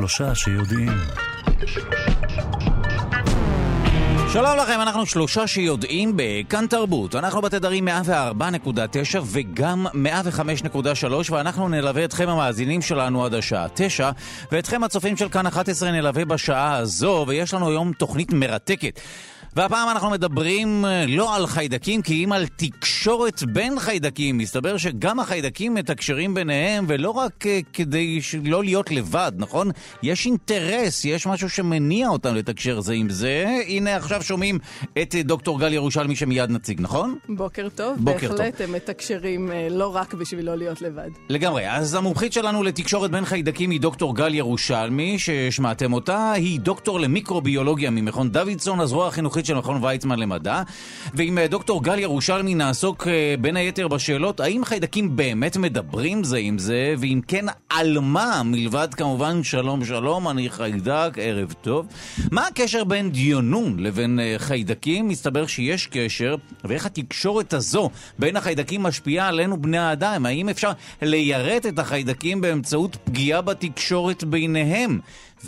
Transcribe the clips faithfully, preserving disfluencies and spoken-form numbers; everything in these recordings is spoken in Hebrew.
שלושה שיודעים. שלום לכם, אנחנו שלושה שיודעים בכאן תרבות. אנחנו בתדרים מאה וארבע נקודה תשע וגם מאה וחמש נקודה שלוש, ואנחנו נלווה אתכם המאזינים שלנו עד השעה תשע, ואתכם הצופים של כאן אחת עשרה נלווה בשעה הזו, ויש לנו היום תוכנית מרתקת. והפעם אנחנו מדברים לא על חיידקים, כי אם על תקשורת בין חיידקים. מסתבר שגם החיידקים מתקשרים ביניהם, ולא רק כדי לא להיות לבד, נכון? יש אינטרס, יש משהו שמניע אותם לתקשר זה עם זה. הנה עכשיו שומעים את דוקטור גל ירושלמי שמיד נציג, נכון? בוקר טוב. בוקר בהחלט טוב. הם מתקשרים לא רק בשביל לא להיות לבד. לגמרי. אז המומחית שלנו לתקשורת בין חיידקים היא דוקטור גל ירושלמי, ששמעתם אותה. היא דוקטור למיקרוביולוגיה ממכון דוידסון, הזרוע החינוכית של מכון ויצמן למדע, ועם דוקטור גל ירושלמי נעסוק בין היתר בשאלות האם חיידקים באמת מדברים זה עם זה, ואם כן על מה, מלבד כמובן שלום שלום, אני חיידק, ערב טוב. מה הקשר בין דיונון לבין חיידקים? מסתבר שיש קשר, ואיך התקשורת הזו בין החיידקים משפיעה עלינו בני האדם? האם אפשר ליירט את החיידקים באמצעות פגיעה בתקשורת ביניהם?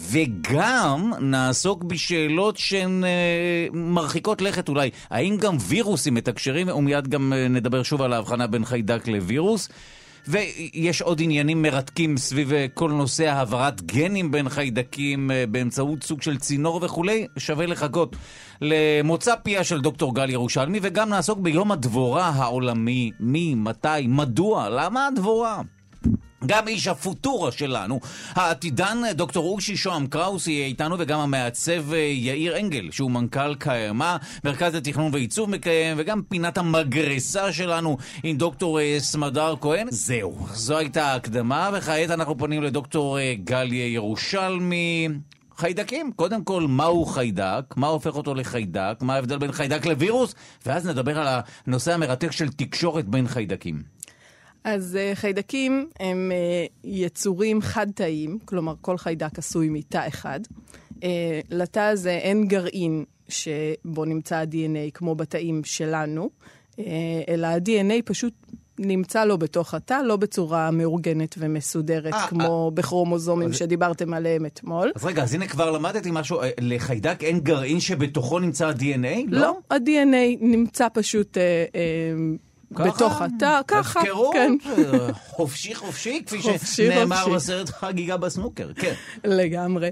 וגם נעסוק בשאלות שהן אה, מרחיקות לכת אולי. האם גם וירוסים מתקשרים? ומיד גם אה, נדבר שוב על ההבחנה בין חיידק לווירוס. ויש עוד עניינים מרתקים סביב כל נושא העברת גנים בין חיידקים אה, באמצעות סוג של צינור וכולי. שווה לחכות למוצא פיה של דוקטור גל ירושלמי, וגם נעסוק ביום הדבורה העולמי. מי, מתי, מדוע, למה הדבורה? גם איש הפוטורה שלנו, העתידן דוקטור אושי שוהם קראוס יהיה איתנו, וגם המעצב יאיר אנגל, שהוא מנכ"ל קיימה, מרכז לתכנון ועיצוב מקיים, וגם פינת המגרסה שלנו עם דוקטור סמדר כהן. זהו, זו הייתה ההקדמה, וכעת אנחנו פונים לדוקטור גל ירושלמי. חיידקים, קודם כל, מהו חיידק? מה הופך אותו לחיידק? מה ההבדל בין חיידק לווירוס? ואז נדבר על הנושא המרתק של תקשורת בין חיידקים. אז uh, חיידקים הם uh, יצורים חד-תאיים, כלומר כל חיידק עשוי מתא אחד. Uh, לתא הזה אין גרעין שבו נמצא ה-די אן איי כמו בתאים שלנו, uh, אלא ה-די אן איי פשוט נמצא לו בתוך התא, לא בצורה מאורגנת ומסודרת, 아, כמו 아, בכרומוזומים 아, שדיברתם עליהם אתמול. אז רגע, אז הנה כבר למדתי משהו, לחיידק אין גרעין שבתוכו נמצא ה-די אן איי? לא, לא ה-די אן איי נמצא פשוט... Uh, uh, בתוך התא, ככה, הפקרות, כן. חופשי חופשי, כפי שנאמר בסרט חגיגה בסנוקר, כן. לגמרי.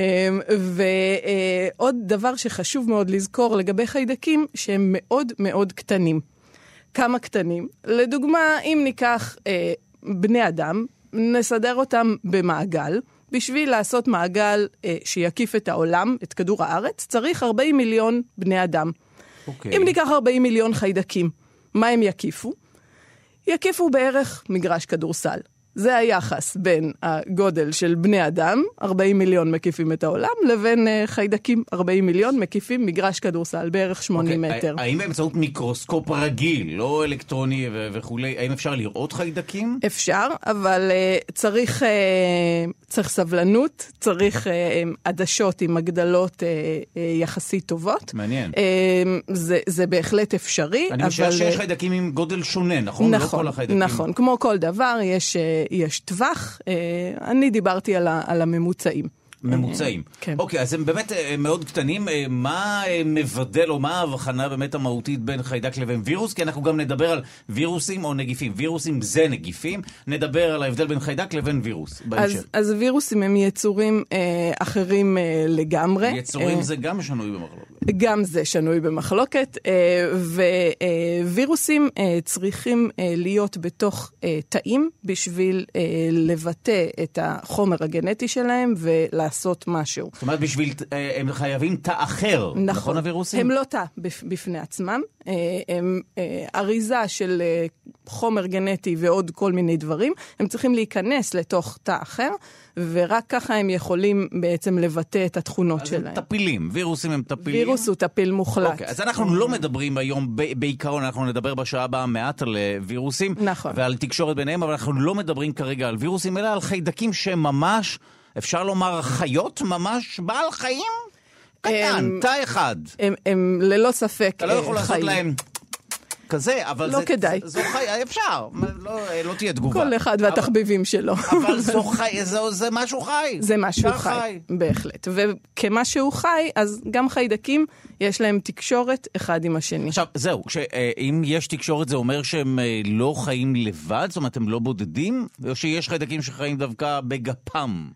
ועוד דבר שחשוב מאוד לזכור לגבי חיידקים, שהם מאוד מאוד קטנים. כמה קטנים? לדוגמה, אם ניקח בני אדם, נסדר אותם במעגל, בשביל לעשות מעגל שיקיף את העולם, את כדור הארץ, צריך ארבעים מיליון בני אדם. אם ניקח ארבעים מיליון חיידקים, מה הם יקיפו? יקיפו בערך מגרש כדורסל. זה היחס בין הגודל של בני אדם, ארבעים מיליון מקיפים את העולם, לבין חיידקים, ארבעים מיליון מקיפים מגרש כדורסל, בערך שמונים okay, מטר. האם באמצעות מיקרוסקופ רגיל, לא אלקטרוני ו- וכולי, האם אפשר לראות חיידקים? אפשר, אבל uh, צריך, uh, צריך סבלנות, צריך uh, עדשות עם הגדלות uh, uh, יחסית טובות. מעניין. Uh, זה, זה בהחלט אפשרי. אני חושב שיש חיידקים עם גודל שונה, נכון? נכון, לא כל החיידקים. נכון. כמו כל דבר, יש... Uh, יש טווח, אני דיברתי על, ה, על הממוצעים. ממוצעים. כן. אוקיי, אז הם באמת מאוד קטנים. מה מבדל או מה ההבחנה באמת המהותית בין חיידק לבין וירוס? כי אנחנו גם נדבר על וירוסים או נגיפים. וירוסים זה נגיפים. נדבר על ההבדל בין חיידק לבין וירוס. אז, אז וירוסים הם יצורים אה, אחרים אה, לגמרי. יצורים אה, זה גם שנוי במחלוקת. גם זה שנוי במחלוקת. אה, ווירוסים אה, צריכים אה, להיות בתוך אה, תאים בשביל אה, לבטא את החומר הגנטי שלהם ולעשות לעשות משהו. זאת אומרת, בשביל, הם חייבים תא אחר, נכון, נכון הווירוסים? הם לא תא בפני עצמם, הם אריזה של חומר גנטי ועוד כל מיני דברים, הם צריכים להיכנס לתוך תא אחר, ורק ככה הם יכולים בעצם לבטא את התכונות אז שלהם. אז הם טפילים, וירוסים הם טפילים. וירוס הוא טפיל מוחלט. אוקיי, אז אנחנו לא מדברים היום, בעיקרון אנחנו נדבר בשעה הבאה מעט על וירוסים, נכון. ועל תקשורת ביניהם, אבל אנחנו לא מדברים כרגע על וירוסים, אלא על חיידקים שממש, אפשר לומר חיות, ממש בעל חיים? קטן, תא אחד. הם, הם ללא ספק אתה לא יכול לעשות להם... כזה, אבל לא זה, כדאי. זו חי, אפשר, לא, לא תהיה תגובה. כל אחד והתחביבים שלו. אבל זו חי, זה, זה משהו חי. זה משהו חי, חי, בהחלט. וכמשהו חי, אז גם חיידקים יש להם תקשורת אחד עם השני. עכשיו, זהו, אם יש תקשורת זה אומר שהם לא חיים לבד, זאת אומרת, הם לא בודדים, או שיש חיידקים שחיים דווקא בגפם?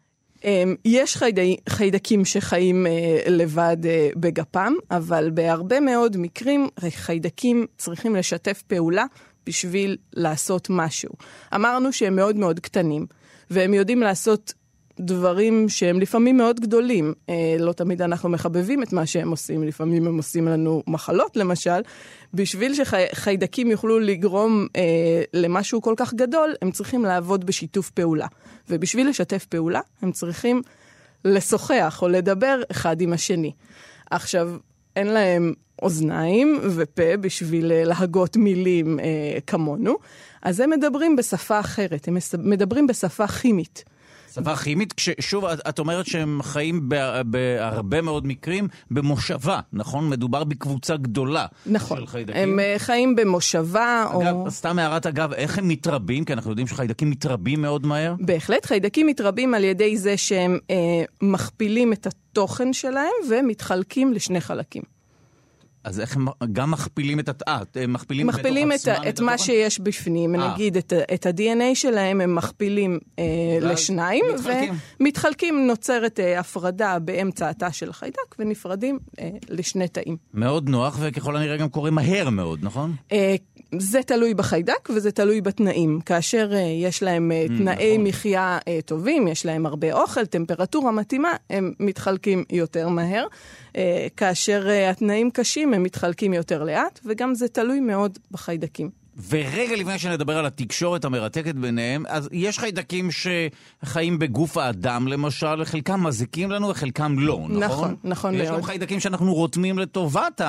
יש חיידק, חיידקים שחיים לבד בגפם, אבל בהרבה מאוד מקרים חיידקים צריכים לשתף פעולה בשביל לעשות משהו. אמרנו שהם מאוד מאוד קטנים, והם יודעים לעשות דברים שהם לפעמים מאוד גדולים. לא תמיד אנחנו מחבבים את מה שהם עושים, לפעמים הם עושים לנו מחלות למשל. בשביל שחיידקים יוכלו לגרום אה, למשהו כל כך גדול, הם צריכים לעבוד בשיתוף פעולה. ובשביל לשתף פעולה, הם צריכים לשוחח או לדבר אחד עם השני. עכשיו, אין להם אוזניים ופה בשביל להגות מילים אה, כמונו, אז הם מדברים בשפה אחרת, הם מדברים בשפה כימית. שפה כימית, שוב, את אומרת שהם חיים בהרבה מאוד מקרים במושבה, נכון? מדובר בקבוצה גדולה נכון. של חיידקים. הם חיים במושבה. אגב, או... סתם הערת אגב, איך הם מתרבים? כי אנחנו יודעים שחיידקים מתרבים מאוד מהר. בהחלט, חיידקים מתרבים על ידי זה שהם אה, מכפילים את התוכן שלהם ומתחלקים לשני חלקים. אז איך הם גם מכפילים את התאת? הם מכפילים, מכפילים את, עצמם, את, את מה שיש בפנים. 아. נגיד, את, את ה-די אן איי שלהם הם מכפילים אה, לשניים, מתחלקים. ומתחלקים, נוצרת אה, הפרדה באמצע התא של החיידק, ונפרדים אה, לשני תאים. מאוד נוח, וככל הנראה גם קורה מהר מאוד, נכון? אה, זה תלוי בחיידק, וזה תלוי בתנאים. כאשר אה, יש להם אה, תנאי נכון. מחיה אה, טובים, יש להם הרבה אוכל, טמפרטורה מתאימה, הם מתחלקים יותר מהר. אה, כאשר אה, התנאים קשים, הם מתחלקים יותר לאט, וגם זה תלוי מאוד בחיידקים. ורגע לפני שנדבר על התקשורת המרתקת ביניהם, אז יש חיידקים שחיים בגוף האדם למשל, חלקם מזיקים לנו וחלקם לא, נכון? נכון, נכון מאוד. יש גם חיידקים שאנחנו רותמים לטובת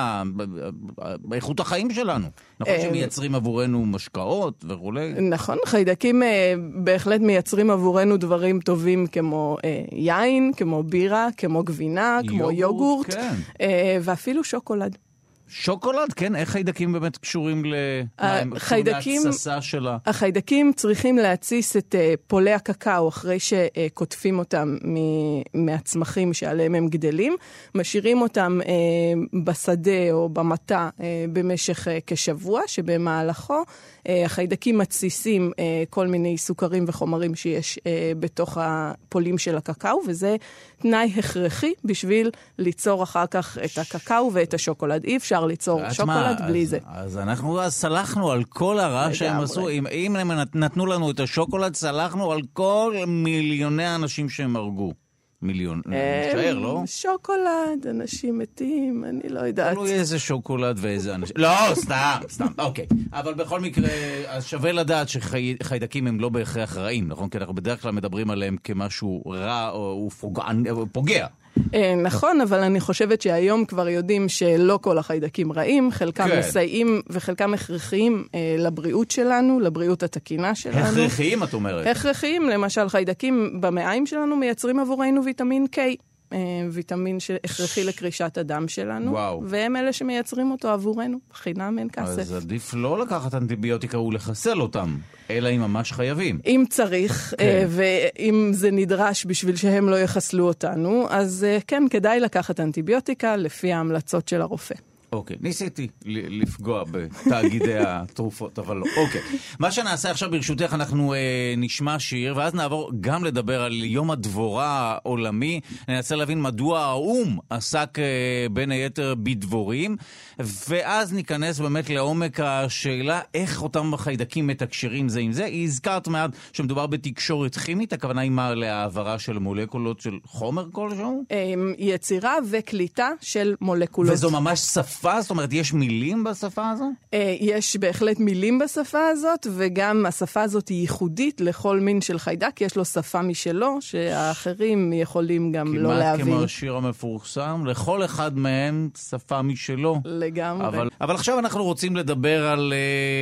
איכות החיים שלנו. נכון שמייצרים עבורנו משקאות וכולי? נכון, חיידקים בהחלט מייצרים עבורנו דברים טובים כמו יין, כמו בירה, כמו גבינה, כמו יוגורט, ואפילו שוקולד. שוקולד, כן? איך חיידקים באמת קשורים להתססה שלה? החיידקים צריכים להציס את פולי הקקאו אחרי שקוטפים אותם מהצמחים שעליהם הם גדלים, משאירים אותם בשדה או במטה במשך כשבוע, שבמהלכו החיידקים מתסיסים כל מיני סוכרים וחומרים שיש בתוך הפולים של הקקאו, וזה תנאי הכרחי בשביל ליצור אחר כך את הקקאו ואת השוקולד. אי אפשר ליצור שוקולד מה, בלי אז, זה. אז אנחנו אז סלחנו על כל הרע שהם עשו. אם, אם הם נתנו לנו את השוקולד, סלחנו על כל מיליוני האנשים שהם הרגו. מיליון, משער, לא? שוקולד, אנשים מתים, אני לא יודעת. תלוי איזה שוקולד ואיזה אנשים. לא, סתם, סתם, אוקיי. אבל בכל מקרה, אז שווה לדעת שחיידקים הם לא בהכרח רעים, נכון? כי אנחנו בדרך כלל מדברים עליהם כמשהו רע או פוגע. נכון, אבל אני חושבת שהיום כבר יודעים שלא כל החיידקים רעים, חלקם מסייעים וחלקם הכרחיים לבריאות שלנו, לבריאות התקינה שלנו. הכרחיים, את אומרת? הכרחיים, למשל חיידקים במעיים שלנו מייצרים עבורנו ויטמין K, ויטמין שהכרחי לקרישת הדם שלנו, וואו. והם אלה שמייצרים אותו עבורנו, חינם אין כסף. אז עדיף לא לקחת אנטיביוטיקה ולחסל אותם, אלא אם ממש חייבים. אם צריך, כן. ואם זה נדרש בשביל שהם לא יחסלו אותנו, אז כן, כדאי לקחת אנטיביוטיקה לפי ההמלצות של הרופא. אוקיי, ניסיתי לפגוע בתאגידי התרופות, אבל לא. אוקיי, מה שנעשה עכשיו ברשותך, אנחנו אה, נשמע שיר, ואז נעבור גם לדבר על יום הדבורה העולמי. ננסה להבין מדוע האום עסק אה, בין היתר בדבורים, ואז ניכנס באמת לעומק השאלה איך אותם חיידקים מתקשרים זה עם זה. הזכרת מעט שמדובר בתקשורת כימית, הכוונה היא מה להעברה של מולקולות של חומר כלשהו? יצירה וקליטה של מולקולות. וזו ממש שפה? זאת אומרת, יש מילים בשפה הזו? יש בהחלט מילים בשפה הזאת, וגם השפה הזאת היא ייחודית לכל מין של חיידק, יש לו שפה משלו, שהאחרים יכולים גם לא להבין. כמעט כמו השיר המפורסם, לכל אחד מהם שפה משלו. לגמרי. אבל, אבל עכשיו אנחנו רוצים לדבר על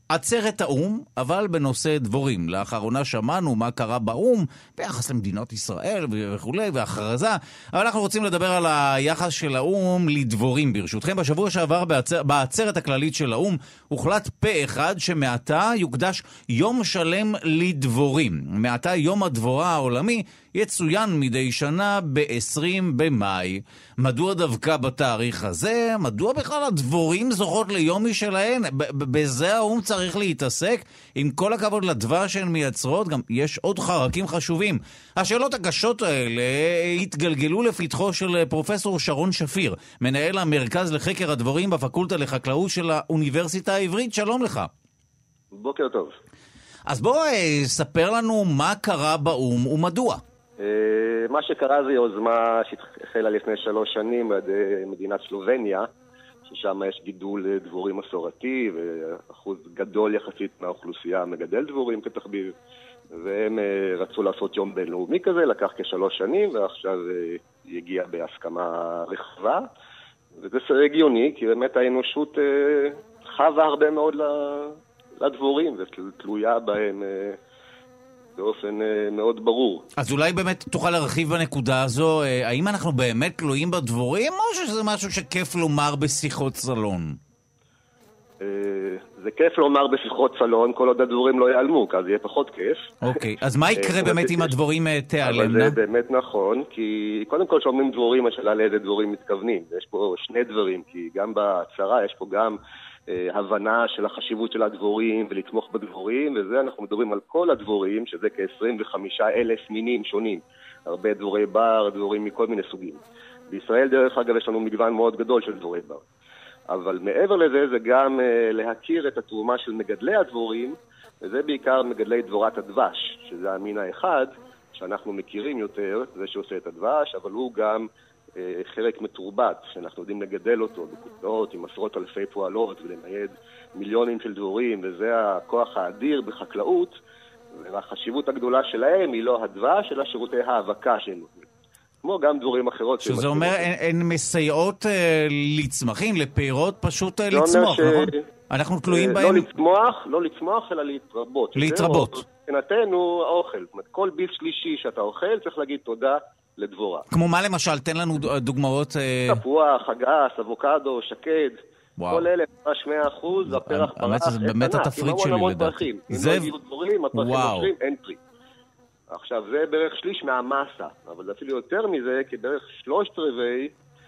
עצרת האום, אבל בנושא דבורים. לאחרונה שמענו מה קרה באום ביחס למדינת ישראל וכו' והכרזה, אבל אנחנו רוצים לדבר על היחס של האום לדבורים. ברשותכם, בשבוע שעבר בעצר, בעצרת הכללית של האום הוחלט פה אחד שמעתה יוקדש יום שלם לדבורים. מעתה יום הדבורה העולמי יצוין מדי שנה ב-עשרים במאי. מדוע דווקא בתאריך הזה? מדוע בכלל הדבורים זוכות ליום משלהן? בזה האום צריך להתעסק? עם כל הכבוד לדבש שהן מייצרות, גם יש עוד חרקים חשובים. השאלות הקשות האלה התגלגלו לפתחו של פרופסור שרון שפיר, מנהל המרכז לחקר הדבורים בפקולטה לחקלאות של האוניברסיטה העברית. שלום לך. בוקר טוב. אז בוא ספר לנו מה קרה באום ומדוע. מה שקרה זה יוזמה שהתחילה לפני שלוש שנים עד מדינת סלובניה, ששם יש גידול דבורים מסורתי, ואחוז גדול יחסית מהאוכלוסייה מגדל דבורים כתחביב, והם רצו לעשות יום בינלאומי כזה, לקח כשלוש שנים, ועכשיו יגיע בהסכמה רחבה, וזה הגיוני, כי באמת האנושות חווה הרבה מאוד לדבורים, ותלויה בהם באופן מאוד ברור. אז אולי באמת תוכל להרחיב בנקודה הזו, האם אנחנו באמת תלויים בדבורים, או שזה משהו שכיף לומר בשיחות סלון? זה כיף לומר בשיחות סלון, כל עוד הדבורים לא ייעלמו, אז יהיה פחות כיף. אוקיי, אז מה יקרה באמת אם הדבורים תיעלמנה? אבל זה באמת נכון, כי קודם כל שאומרים דבורים, השאלה לאיזה דבורים מתכוונים. יש פה שני דברים, כי גם בהצהרה יש פה גם הבנה של החשיבות של הדבורים ולתמוך בדבורים, וזה אנחנו מדברים על כל הדבורים, שזה כ-עשרים וחמישה אלף מינים שונים. הרבה דבורי בר, דבורים מכל מיני סוגים. בישראל דרך אגב יש לנו מגוון מאוד גדול של דבורי בר. אבל מעבר לזה זה גם uh, להכיר את התרומה של מגדלי הדבורים, וזה בעיקר מגדלי דבורת הדבש, שזה המין האחד שאנחנו מכירים יותר, זה שעושה את הדבש, אבל הוא גם uh, חלק מתורבת, שאנחנו יודעים לגדל אותו בקוטנות עם עשרות אלפי פועלות ולנייד מיליונים של דבורים, וזה הכוח האדיר בחקלאות, והחשיבות הגדולה שלהם היא לא הדבש, אלא שירותי האבקה שהם נותנים. כמו גם דבורים אחרות. שזה אומר, הן מסייעות לצמחים, לפירות, פשוט לצמוח, נכון? אנחנו תלויים בהם. לא לצמוח, לא לצמוח, אלא להתרבות. להתרבות. מבחינתנו, האוכל. כל ביס שלישי שאתה אוכל, צריך להגיד תודה לדבורה. כמו מה למשל? תן לנו דוגמאות. תפוח, אגס, אבוקדו, שקד. כל אלה, ממש מאה אחוז, הפרח פרח. זה באמת התפריט שלי לדעתי. אם לא יהיו דבורים, הפרחים נושרים, אין פרי. עכשיו, זה בערך שליש מהמסה, אבל זה אפילו יותר מזה, כי בערך שלושת רבעי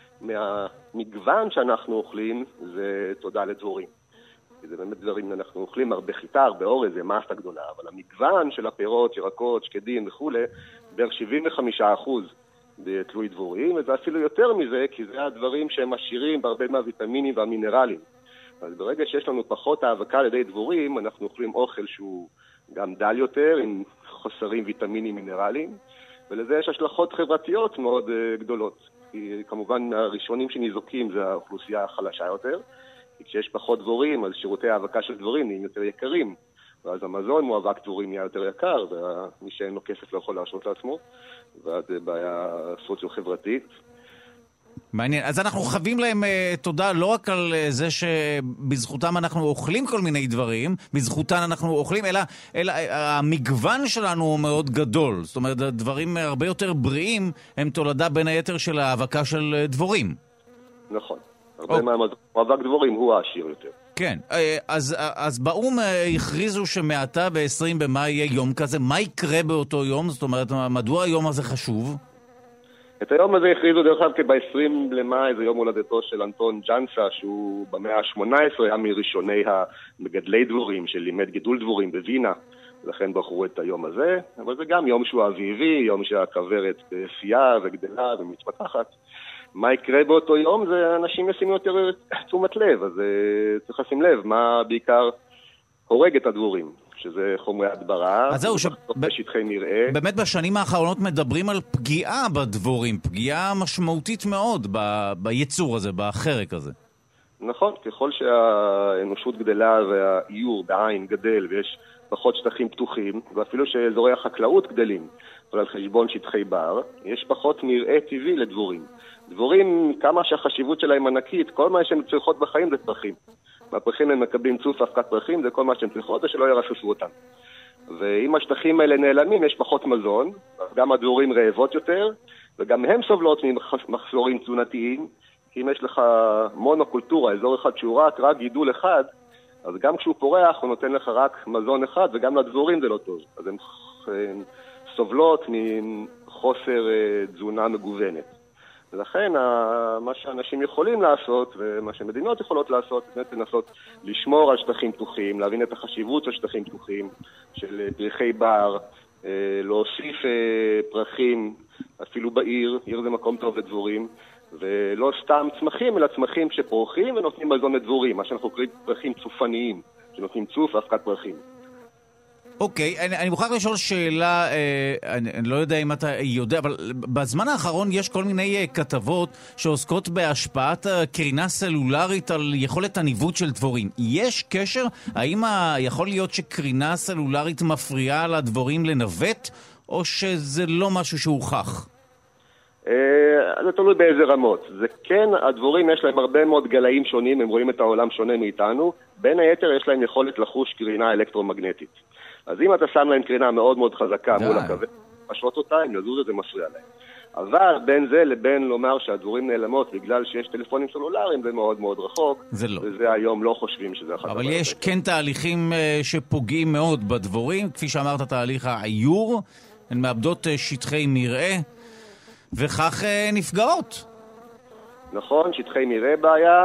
מהמגוון שאנחנו אוכלים, זה תודה לדבורים. כי זה באמת דברים, אנחנו אוכלים הרבה חיטה, הרבה אורז, זה מסה גדולה, אבל המגוון של הפירות, ירקות, שקדים וכו', בערך שבעים וחמישה אחוז תלוי דבורים, וזה אפילו יותר מזה, כי זה הדברים שהם עשירים בהרבה מהוויטמינים והמינרלים. אז ברגע שיש לנו פחות האבקה על ידי דבורים, אנחנו אוכלים אוכל שהוא גם דל יותר, עם חוסרים ויטמינים מינרליים, ולזה יש השלכות חברתיות מאוד uh, גדולות. כי כמובן הראשונים שניזוקים זה האוכלוסייה החלשה יותר, כי כשיש פחות דבורים, אז שירותי האבקה של דבורים נהיים יותר יקרים, ואז המזון מואבק דבורים נהיה יותר יקר, ומי שאין לו כסף לא יכול להרשות לעצמו, ואז זה בעיה סוציו-חברתית. מעניין. אז אנחנו חייבים להם uh, תודה לא רק על uh, זה שבזכותם אנחנו אוכלים כל מיני דברים, בזכותן אנחנו אוכלים, אלא, אלא uh, המגוון שלנו הוא מאוד גדול. זאת אומרת, דברים הרבה יותר בריאים הם תולדה בין היתר של האבקה של uh, דבורים. נכון. הרבה oh. מהמאבק דבורים הוא העשיר יותר. כן. Uh, אז, uh, אז באום uh, הכריזו שמעתה ב-עשרים במאי יהיה יום כזה. מה יקרה באותו יום? זאת אומרת, מדוע היום הזה חשוב? את היום הזה הכריזו דרך אגב כי ב-עשרים למאי זה יום הולדתו של אנטון ג'אנסה, שהוא במאה ה-שמונה עשרה היה מראשוני המגדלי דבורים שלימד גידול דבורים בווינה, לכן בחרו את היום הזה, אבל זה גם יום שהוא אביבי, יום שהכוורת פייה וגדלה ומתפתחת. מה יקרה באותו יום? זה אנשים ישימו יותר תשומת לב, אז צריך לשים לב מה בעיקר הורג את הדבורים. שזה חומרי הדברה, אז זהו, בשטחי מרעה. באמת בשנים האחרונות מדברים על פגיעה בדבורים, פגיעה משמעותית מאוד ב- ביצור הזה, בחרק הזה. נכון, ככל שהאנושות גדלה והאיור בעין גדל ויש פחות שטחים פתוחים, ואפילו שאזורי החקלאות גדלים, אבל על חשבון שטחי בר, יש פחות מרעה טבעי לדבורים. דבורים, כמה שהחשיבות שלהם ענקית, כל מה שהן צריכות בחיים זה פרחים. הפרחים הם מקבלים צוף אבקת פרחים, זה כל מה שהן צריכות, ושלא ירססו אותם. ואם השטחים האלה נעלמים, יש פחות מזון, גם הדבורים רעבות יותר, וגם הם סובלות ממחסורים תזונתיים, כי אם יש לך מונוקולטורה, אזור אחד שהוא רק, רק גידול אחד, אז גם כשהוא פורח הוא נותן לך רק מזון אחד, וגם לדבורים זה לא טוב. אז הן סובלות מחוסר תזונה מגוונת. ולכן מה שאנשים יכולים לעשות, ומה שמדינות יכולות לעשות, זה לנסות לשמור על שטחים פתוחים, להבין את החשיבות של שטחים פתוחים, של פרחי בר, להוסיף פרחים אפילו בעיר, עיר זה מקום טוב לדבורים, ולא סתם צמחים, אלא צמחים שפורחים ונותנים מזון לדבורים, מה שאנחנו קוראים פרחים צופניים, שנותנים צוף ואבקת פרחים. אוקיי, אני, אני מוכרח לשאול שאלה, אה, אני, אני לא יודע אם אתה יודע, אבל בזמן האחרון יש כל מיני אה, כתבות שעוסקות בהשפעת קרינה סלולרית על יכולת הניווט של דבורים. יש קשר? האם ה, יכול להיות שקרינה סלולרית מפריעה לדבורים לנווט, או שזה לא משהו שהוכח? זה תלוי באיזה רמות. זה כן, הדבורים יש להם הרבה מאוד גלאים שונים, הם רואים את העולם שונה מאיתנו. בין היתר יש להם יכולת לחוש קרינה אלקטרומגנטית. אז אם אתה שם להם קרינה מאוד מאוד חזקה מול הכבד, פשוט אותה, אם לזוז את זה מפריע להם. אבל בין זה לבין לומר שהדבורים נעלמות בגלל שיש טלפונים סלולריים, זה מאוד מאוד רחוק. זה לא. וזה היום לא חושבים שזה אחת. אבל יש כן תהליכים שפוגעים מאוד בדבורים, כפי שאמרת, תהליך העיור, הן מאבדות שטחי מרעה, וכך נפגעות. נכון, שטחי מרעה בעיה,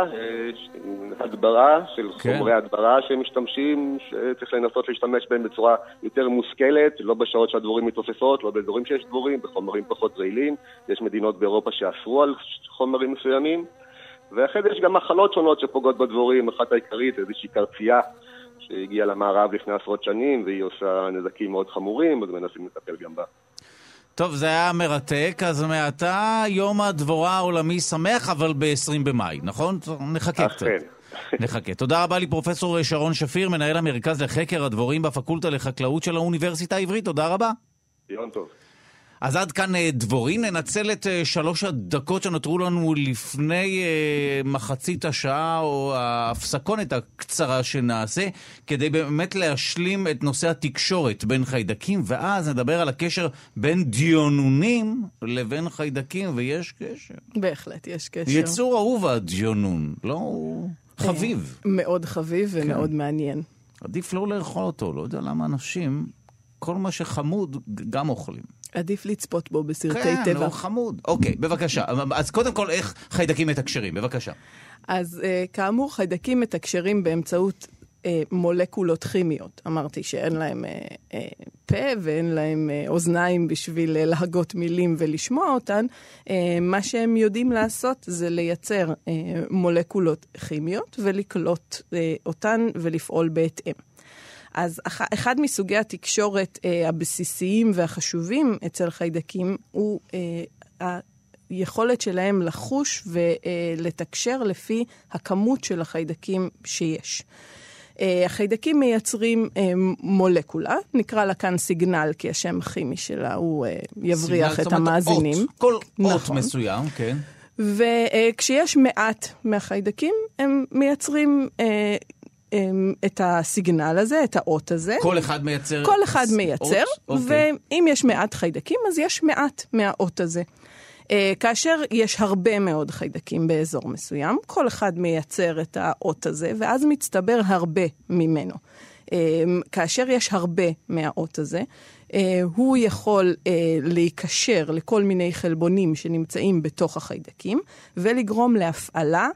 הדברה של כן. חומרי הדברה שמשתמשים, שצריך לנסות להשתמש בהם בצורה יותר מושכלת, לא בשעות שהדבורים מתעופפות, לא באזורים שיש דבורים, בחומרים פחות רעילים. יש מדינות באירופה שאסרו על חומרים מסוימים, ואחרי זה יש גם מחלות שונות שפוגעות בדבורים. אחת העיקרית, איזושהי קרצייה שהגיעה למערב לפני עשרות שנים, והיא עושה נזקים מאוד חמורים, אז מנסים לטפל גם בה. טוב, זה היה מרתק, אז מעתה יום הדבורה העולמי שמח, אבל ב-עשרים במאי, נכון? נחכה קצת. נחכה. תודה רבה לי פרופסור שרון שפיר, מנהל המרכז לחקר הדבורים בפקולטה לחקלאות של האוניברסיטה העברית. תודה רבה. יום טוב. אז עד כאן דבורים, ננצל את שלוש הדקות שנותרו לנו לפני מחצית השעה או ההפסקונת הקצרה שנעשה, כדי באמת להשלים את נושא התקשורת בין חיידקים, ואז נדבר על הקשר בין דיונונים לבין חיידקים, ויש קשר. בהחלט, יש קשר. יצור אהוב הדיונון, לא חביב. מאוד חביב ומאוד מעניין. עדיף לא לאכול אותו, לא יודע למה אנשים, כל מה שחמוד גם אוכלים. עדיף לצפות בו בסרטי כן, טבע. כן, הוא חמוד. אוקיי, בבקשה. אז קודם כל, איך חיידקים מתקשרים? בבקשה. אז כאמור, חיידקים מתקשרים באמצעות מולקולות כימיות. אמרתי שאין להם פה ואין להם אוזניים בשביל להגות מילים ולשמוע אותן. מה שהם יודעים לעשות זה לייצר מולקולות כימיות ולקלוט אותן ולפעול בהתאם. אז אחד מסוגי התקשורת אה, הבסיסיים והחשובים אצל חיידקים הוא אה, היכולת שלהם לחוש ולתקשר לפי הכמות של החיידקים שיש. אה, החיידקים מייצרים אה, מולקולה, נקרא לה כאן סיגנל, כי השם הכימי שלה הוא אה, יבריח סיגנל, את המאזינים. אות, כל נכון. אות מסוים, כן. וכשיש מעט מהחיידקים, הם מייצרים אה, את הסיגנל הזה, את האות הזה. כל אחד מייצר? כל אחד מייצר, ואם יש מעט חיידקים, אז יש מעט מהאות הזה. כאשר יש הרבה מאוד חיידקים באזור מסוים, כל אחד מייצר את האות הזה, ואז מצטבר הרבה ממנו. כאשר יש הרבה מהאות הזה, הוא יכול להיקשר לכל מיני חלבונים שנמצאים בתוך החיידקים, ולגרום להפעלה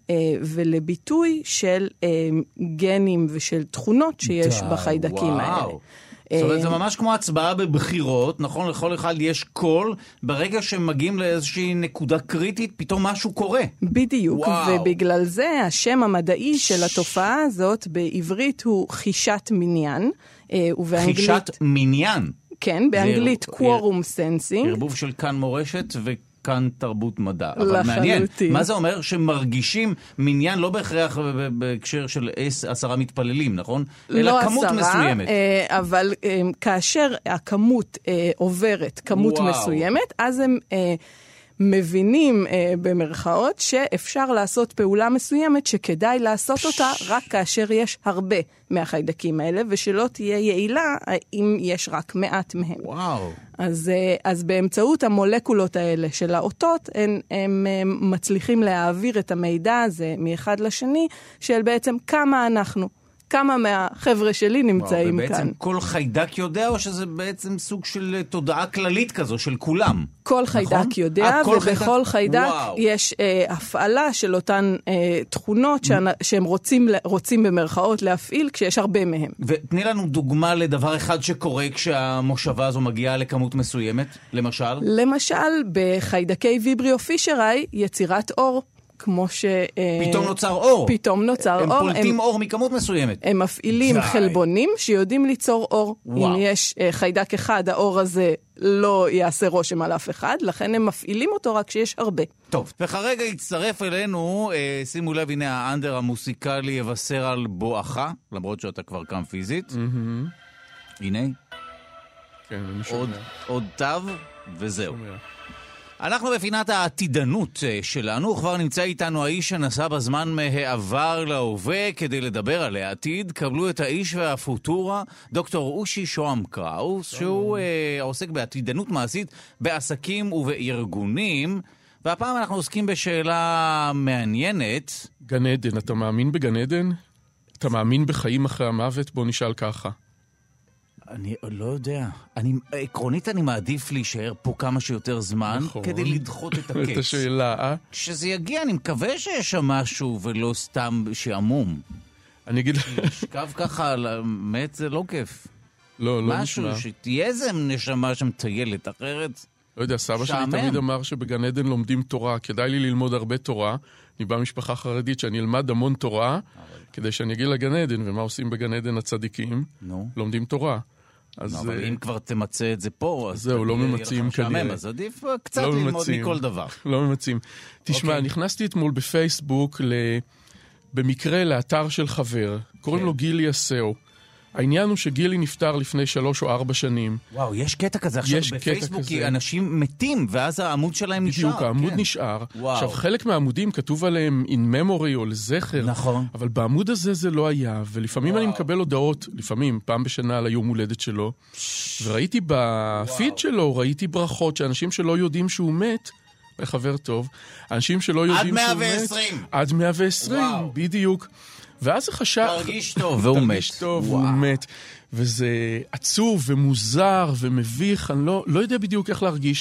ולביטוי של גנים ושל תכונות שיש בחיידקים האלה. זאת אומרת, זה ממש כמו הצבעה בבחירות, נכון? לכל אחד יש קול, ברגע שמגיעים לאיזושהי נקודה קריטית, פתאום משהו קורה. בדיוק, ובגלל זה השם המדעי של התופעה הזאת בעברית הוא חישת מניין. חישת מניין? כן, באנגלית quorum sensing. ערבוב של כאן מורשת ו... כאן תרבות מדע. אבל מעניין, מה זה אומר? שמרגישים מניין לא בהכרח בהקשר של עשרה מתפללים, נכון? אלא כמות מסוימת. אבל כאשר הכמות עוברת כמות מסוימת, אז הם מבינים אה, במרכאות שאפשר לעשות פעולה מסוימת שכדאי לעשות אותה רק כאשר יש הרבה מהחיידקים האלה, ושלא תהיה יעילה אם יש רק מעט מהם. וואו. אז, אז באמצעות המולקולות האלה של האותות, הם, הם, הם מצליחים להעביר את המידע הזה מאחד לשני, של בעצם כמה אנחנו, כמה מהחבר'ה שלי נמצאים וואו, ובעצם כאן. ובעצם כל חיידק יודע, או שזה בעצם סוג של תודעה כללית כזו, של כולם? כל חיידק נכון? יודע, כל ובכל חיידק, חיידק וואו. יש אה, הפעלה של אותן אה, תכונות שאני, שהם רוצים, רוצים במרכאות להפעיל, כשיש הרבה מהם. ותני לנו דוגמה לדבר אחד שקורה כשהמושבה הזו מגיעה לכמות מסוימת, למשל? למשל, בחיידקי ויבריו פישרי, יצירת אור. כמו ש... פתאום נוצר אור. פתאום נוצר הם אור. הם פולטים הם, אור מכמות מסוימת. הם מפעילים די. חלבונים שיודעים ליצור אור. וואו. אם יש uh, חיידק אחד, האור הזה לא יעשה רושם על אף אחד, לכן הם מפעילים אותו רק כשיש הרבה. טוב, וכרגע יצטרף אלינו, אה, שימו לב, הנה האנדר המוסיקלי יבשר על בואכה, למרות שאתה כבר קם פיזית. Mm-hmm. הנה. כן, אני שומע. עוד, עוד תו, וזהו. שומע. אנחנו בפינת העתידנות שלנו, כבר נמצא איתנו האיש שנסע בזמן מהעבר להווה כדי לדבר על העתיד. קבלו את האיש והפוטורה, דוקטור אושי שוהם קראוס, שהוא אה, עוסק בעתידנות מעשית בעסקים ובארגונים, והפעם אנחנו עוסקים בשאלה מעניינת. גן עדן, אתה מאמין בגן עדן? אתה מאמין בחיים אחרי המוות? בוא נשאל ככה. אני לא יודע. אני, עקרונית אני מעדיף להישאר פה כמה שיותר זמן, נכון. כדי לדחות את הקץ. את השאלה, אה? כשזה יגיע, אני מקווה שיש שם משהו ולא סתם שעמום. אני אגיד... לשכב ככה על המת זה לא כיף. לא, לא משהו נשמע. שתהיה איזה נשמה שמטיילת, אחרת... לא יודע, סבא שלי שעמם. תמיד אמר שבגן עדן לומדים תורה. כדאי לי ללמוד הרבה תורה. אני בא משפחה חרדית שאני אלמד המון תורה, כדי שאני אגיע לגן עדן. ומה עושים בגן עדן הצדיקים? נו. לומדים תורה. אז לא, אבל אם כבר תמצא את זה פה, אז זהו, לא תגיע, ממצים יהיה לך משעמם, כנראה. אז עדיף קצת לא ללמוד ממצים. מכל דבר. לא ממצים. תשמע, אוקיי. נכנסתי אתמול בפייסבוק ל... במקרה לאתר של חבר. קוראים כן. לו גילי אסאו. העניין הוא שגילי נפטר לפני שלוש או ארבע שנים. וואו, יש קטע כזה עכשיו יש קטע בפייסבוק, כזה. כי אנשים מתים, ואז העמוד שלהם נשאר. בדיוק, העמוד כן. נשאר. וואו. עכשיו, חלק מהעמודים כתוב עליהם in memory או לזכר. נכון. אבל בעמוד הזה זה לא היה, ולפעמים וואו. אני מקבל הודעות, לפעמים, פעם בשנה על היום הולדת שלו, וראיתי בפיד וואו. שלו, ראיתי ברכות שאנשים שלא יודעים שהוא מת, חבר טוב, אנשים שלא יודעים שהוא מת... עד מאה ועשרים. עד מאה ועשרים, וואו. בדיוק. ואז זה חשב... תרגיש טוב, והוא מת. תרגיש טוב, וואו. והוא מת. וזה עצוב ומוזר ומביך, אני לא, לא יודע בדיוק איך להרגיש.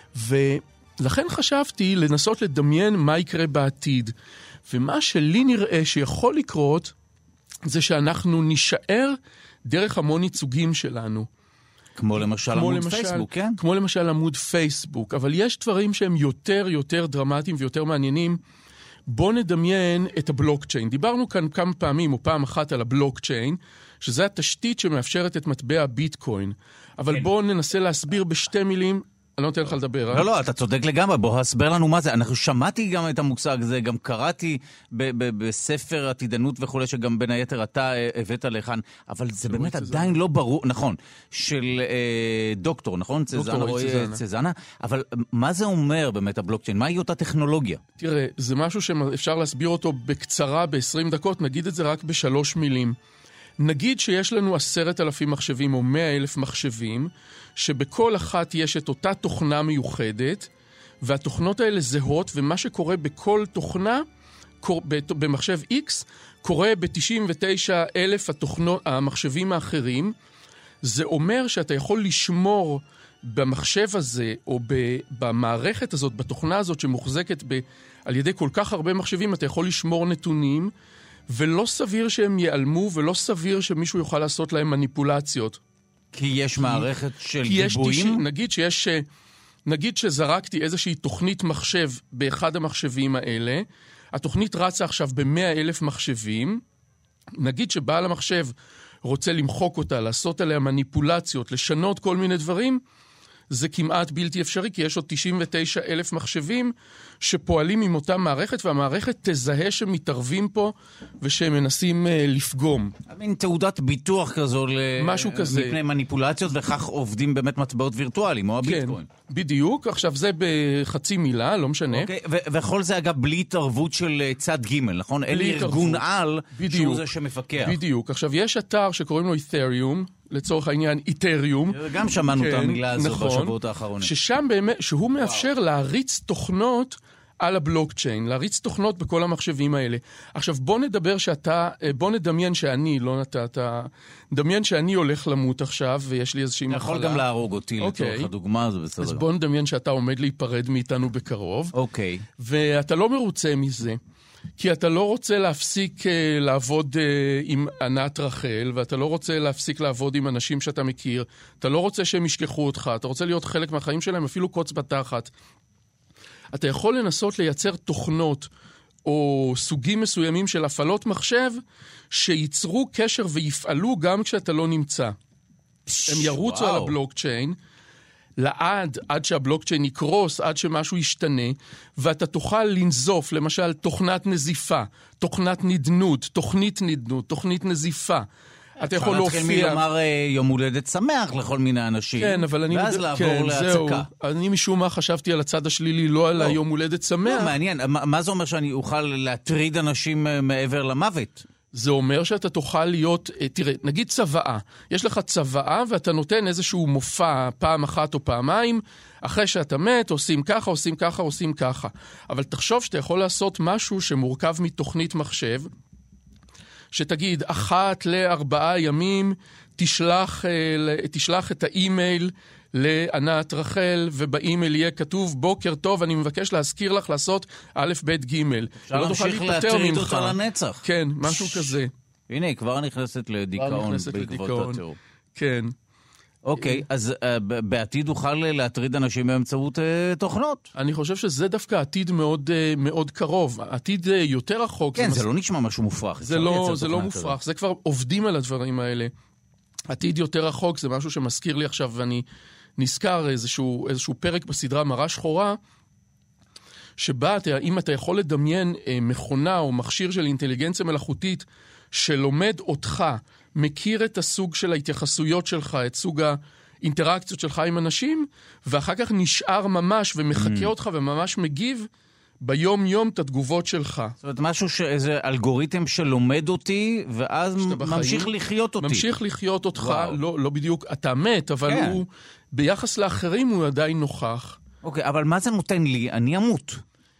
ולכן חשבתי לנסות לדמיין מה יקרה בעתיד. ומה שלי נראה שיכול לקרות, זה שאנחנו נשאר דרך המון ייצוגים שלנו. כמו למשל כמו עמוד למשל, פייסבוק, כן? כמו למשל עמוד פייסבוק. אבל יש דברים שהם יותר יותר דרמטיים ויותר מעניינים. בוא נדמיין את הבלוקצ'יין. דיברנו כאן כמה פעמים או פעם אחת על הבלוקצ'יין, שזה התשתית שמאפשרת את מטבע הביטקוין. אבל כן. בוא ננסה להסביר בשתי מילים. אני לא נותן לך לדבר, אה? לא, לא, אתה צודק לגמרי, בוא הסבר לנו מה זה. אנחנו שמעתי גם את המושג הזה, גם קראתי ב- ב- בספר עתידנות וכו', שגם בין היתר אתה אה, הבאת לכאן, אבל זה באמת עדיין לא ברור, נכון, של אה, דוקטור, נכון? צזנה, רועי צזנה. צזנה, אבל מה זה אומר באמת הבלוקצ'יין? מהי אותה טכנולוגיה? תראה, זה משהו שאפשר להסביר אותו בקצרה, ב-עשרים דקות, נגיד את זה רק בשלוש מילים. נגיד שיש לנו עשרת אלפים מחשבים או מאה אלף מחשבים, שבכל אחת יש את אותה תוכנה מיוחדת, והתוכנות האלה זהות, ומה שקורה בכל תוכנה, במחשב X, קורה ב-תשעים ותשעה אלף התוכנות, המחשבים האחרים. זה אומר שאתה יכול לשמור במחשב הזה, או במערכת הזאת, בתוכנה הזאת שמוחזקת ב, על ידי כל כך הרבה מחשבים, אתה יכול לשמור נתונים, ולא סביר שהם ייעלמו, ולא סביר שמישהו יוכל לעשות להם מניפולציות. כי יש מערכת של כי יש גיבויים? תשעים, נגיד שיש, נגיד שזרקתי איזושהי תוכנית מחשב באחד המחשבים האלה, התוכנית רצה עכשיו ב-מאה אלף מחשבים, נגיד שבעל המחשב רוצה למחוק אותה, לעשות עליה מניפולציות, לשנות כל מיני דברים, זה כמעט בלתי אפשרי, כי יש עוד תשעים ותשעה אלף מחשבים שפועלים עם אותה מערכת, והמערכת תזהה שמתערבים פה ושהם מנסים uh, לפגום. מין תעודת ביטוח כזו משהו כזה. מפני מניפולציות, וכך עובדים באמת מטבעות וירטואליים, או הביטקוין. כן, בדיוק. עכשיו זה בחצי מילה, לא משנה. אוקיי, ו- וכל זה אגב בלי התערבות של צד ג', נכון? אין ארגון על שהוא זה שמפקח. בדיוק. עכשיו יש אתר שקוראים לו אית'ריום, לצורך העניין איתריום. גם שמענו את המילה הזו בשבועות האחרונים. ששם באמת, שהוא מאפשר להריץ תוכנות על הבלוקצ'יין, להריץ תוכנות בכל המחשבים האלה. עכשיו בוא נדבר שאתה, בוא נדמיין שאני, לא נתת, נדמיין שאני הולך למות עכשיו, ויש לי איזושהי מחלה. יכול גם להרוג אותי לצורך הדוגמה, זה בסדר. אז בוא נדמיין שאתה עומד להיפרד מאיתנו בקרוב. אוקיי. ואתה לא מרוצה מזה. כי אתה לא רוצה להפסיק uh, לעבוד uh, עם ענת רחל, ואתה לא רוצה להפסיק לעבוד עם אנשים שאתה מכיר, אתה לא רוצה שהם ישכחו אותך, אתה רוצה להיות חלק מהחיים שלהם, אפילו קוץ בתחת. אתה יכול לנסות לייצר תוכנות או סוגים מסוימים של הפעלות מחשב, שייצרו קשר ויפעלו גם כשאתה לא נמצא. הם ירוצו על הבלוקצ'יין, לעד, עד שהבלוקצ'יין יקרוס, עד שמשהו ישתנה, ואתה תוכל לנזוף, למשל, תוכנת נזיפה, תוכנת נדנות, תוכנית נדנות, תוכנית נזיפה. אתה יכול להופיע... אפשר להתחיל מלומר יום הולדת שמח לכל מיני אנשים, כן, אבל אני... ואז לעבור כן, להצקה. אני משום מה חשבתי על הצד השלילי, לא על היום הולדת שמח. לא, מעניין. מה זה אומר שאני אוכל להטריד אנשים מעבר למוות? זה אומר שאתה תוכל להיות, תראה, נגיד צוואה. יש לך צוואה ואתה נותן איזשהו מופע פעם אחת או פעמיים, אחרי שאתה מת, עושים ככה, עושים ככה, עושים ככה. אבל תחשוב שאתה יכול לעשות משהו שמורכב מתוכנית מחשב, שתגיד, אחת לארבעה ימים תשלח, תשלח את האימייל לענת רחל, ובאימייל יהיה כתוב, בוקר טוב, אני מבקש להזכיר לך לעשות א' ב' ג'. אפשר להמשיך להטריד אותה לנצח. כן, משהו כזה. הנה, היא כבר נכנסת לדיכאון בעקבות התיאור. כן. אוקיי, אז בעתיד אוכל להטריד אנשים באמצעות תוכנות. אני חושב שזה דווקא עתיד מאוד קרוב. עתיד יותר רחוק. כן, זה לא נשמע משהו מופרך. זה לא מופרך, זה כבר עובדים על הדברים האלה. עתיד יותר רחוק זה משהו שמזכיר לי עכשיו, ואני נזכר איזשהו, איזשהו פרק בסדרה מראה שחורה, שבה אם אתה יכול לדמיין מכונה או מכשיר של אינטליגנציה מלאכותית שלומד אותך, מכיר את הסוג של ההתייחסויות שלך, את סוג האינטראקציות שלך עם אנשים, ואחר כך נשאר ממש ומחכה אותך וממש מגיב ביום יום את התגובות שלך. זאת אומרת, משהו שאיזה אלגוריתם שלומד אותי, ואז ממשיך לחיות אותי. ממשיך לחיות אותך, לא, לא בדיוק, אתה מת, אבל כן. הוא, ביחס לאחרים הוא עדיין נוכח. אוקיי, אבל מה זה נותן לי? אני אמות.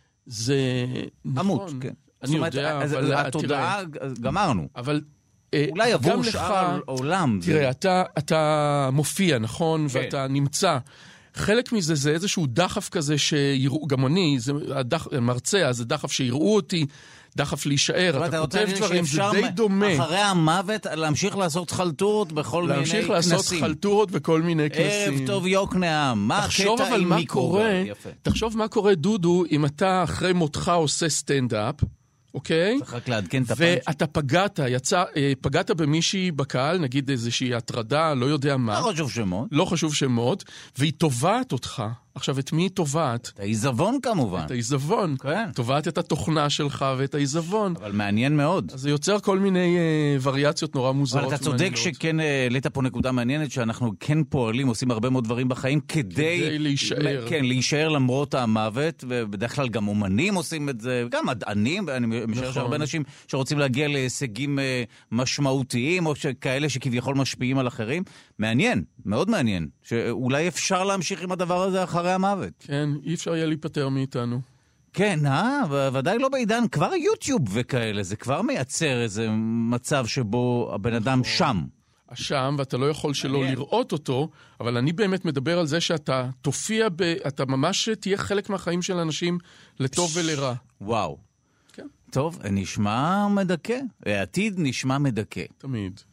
זה אמות, נכון. כן. אני יודע, אבל... התודעה, גמרנו. אבל... אולי עבור שאר העולם. תראה, אתה, אתה מופיע, נכון? כן. ואתה נמצא. חלק מזה זה איזשהו דחף כזה שיראו, גם אני, זה הדח, מרצה, אז זה דחף שיראו אותי, דחף להישאר, אתה כותב דברים, זה די דומה. אחרי המוות להמשיך לעשות חלטורות בכל מיני כנסים. להמשיך לעשות חלטורות בכל מיני כנסים. ערב טוב יוקנעם, מה הקטע עם מיקרוגל? תחשוב מה קורה, דודו, אם אתה אחרי מותך עושה סטנד-אפ, אוקיי? צריך רק לעדכן את הפאנץ'. ואתה פגעת, יצא, פגעת במישהי בקהל, נגיד איזושהי הטרדה, לא יודע מה. לא חשוב שמות. לא חשוב שמות, והיא תובעת אותך. עכשיו, את מי היא תובעת? את העיזבון כמובן. את העיזבון. כן. תובעת את התוכנה שלך ואת העיזבון. אבל מעניין מאוד. אז זה יוצר כל מיני אה, וריאציות נורא מוזרות. אבל אתה צודק שכן העלית פה נקודה מעניינת, שאנחנו כן פועלים, עושים הרבה מאוד דברים בחיים, כדי... כדי להישאר. כן, להישאר למרות המוות, ובדרך כלל גם אומנים עושים את זה, גם מדענים, ואני משער נכון. שהרבה אנשים שרוצים להגיע להישגים אה, משמעותיים, או כאלה שכביכול משפיעים על אחרים. מעניין, מאוד מעניין, שאולי אפשר להמשיך עם הדבר הזה אחרי המוות. כן, אי אפשר יהיה להיפטר מאיתנו. כן, אה? ודאי לא בעידן, כבר יוטיוב וכאלה, זה כבר מייצר איזה מצב שבו הבן אדם שם. שם, ואתה לא יכול שלא לראות אותו, אבל אני באמת מדבר על זה שאתה תופיע, ב... אתה ממש תהיה חלק מהחיים של אנשים לטוב ולרע. וואו. טוב, נשמע מדכא. העתיד נשמע מדכא. תמיד.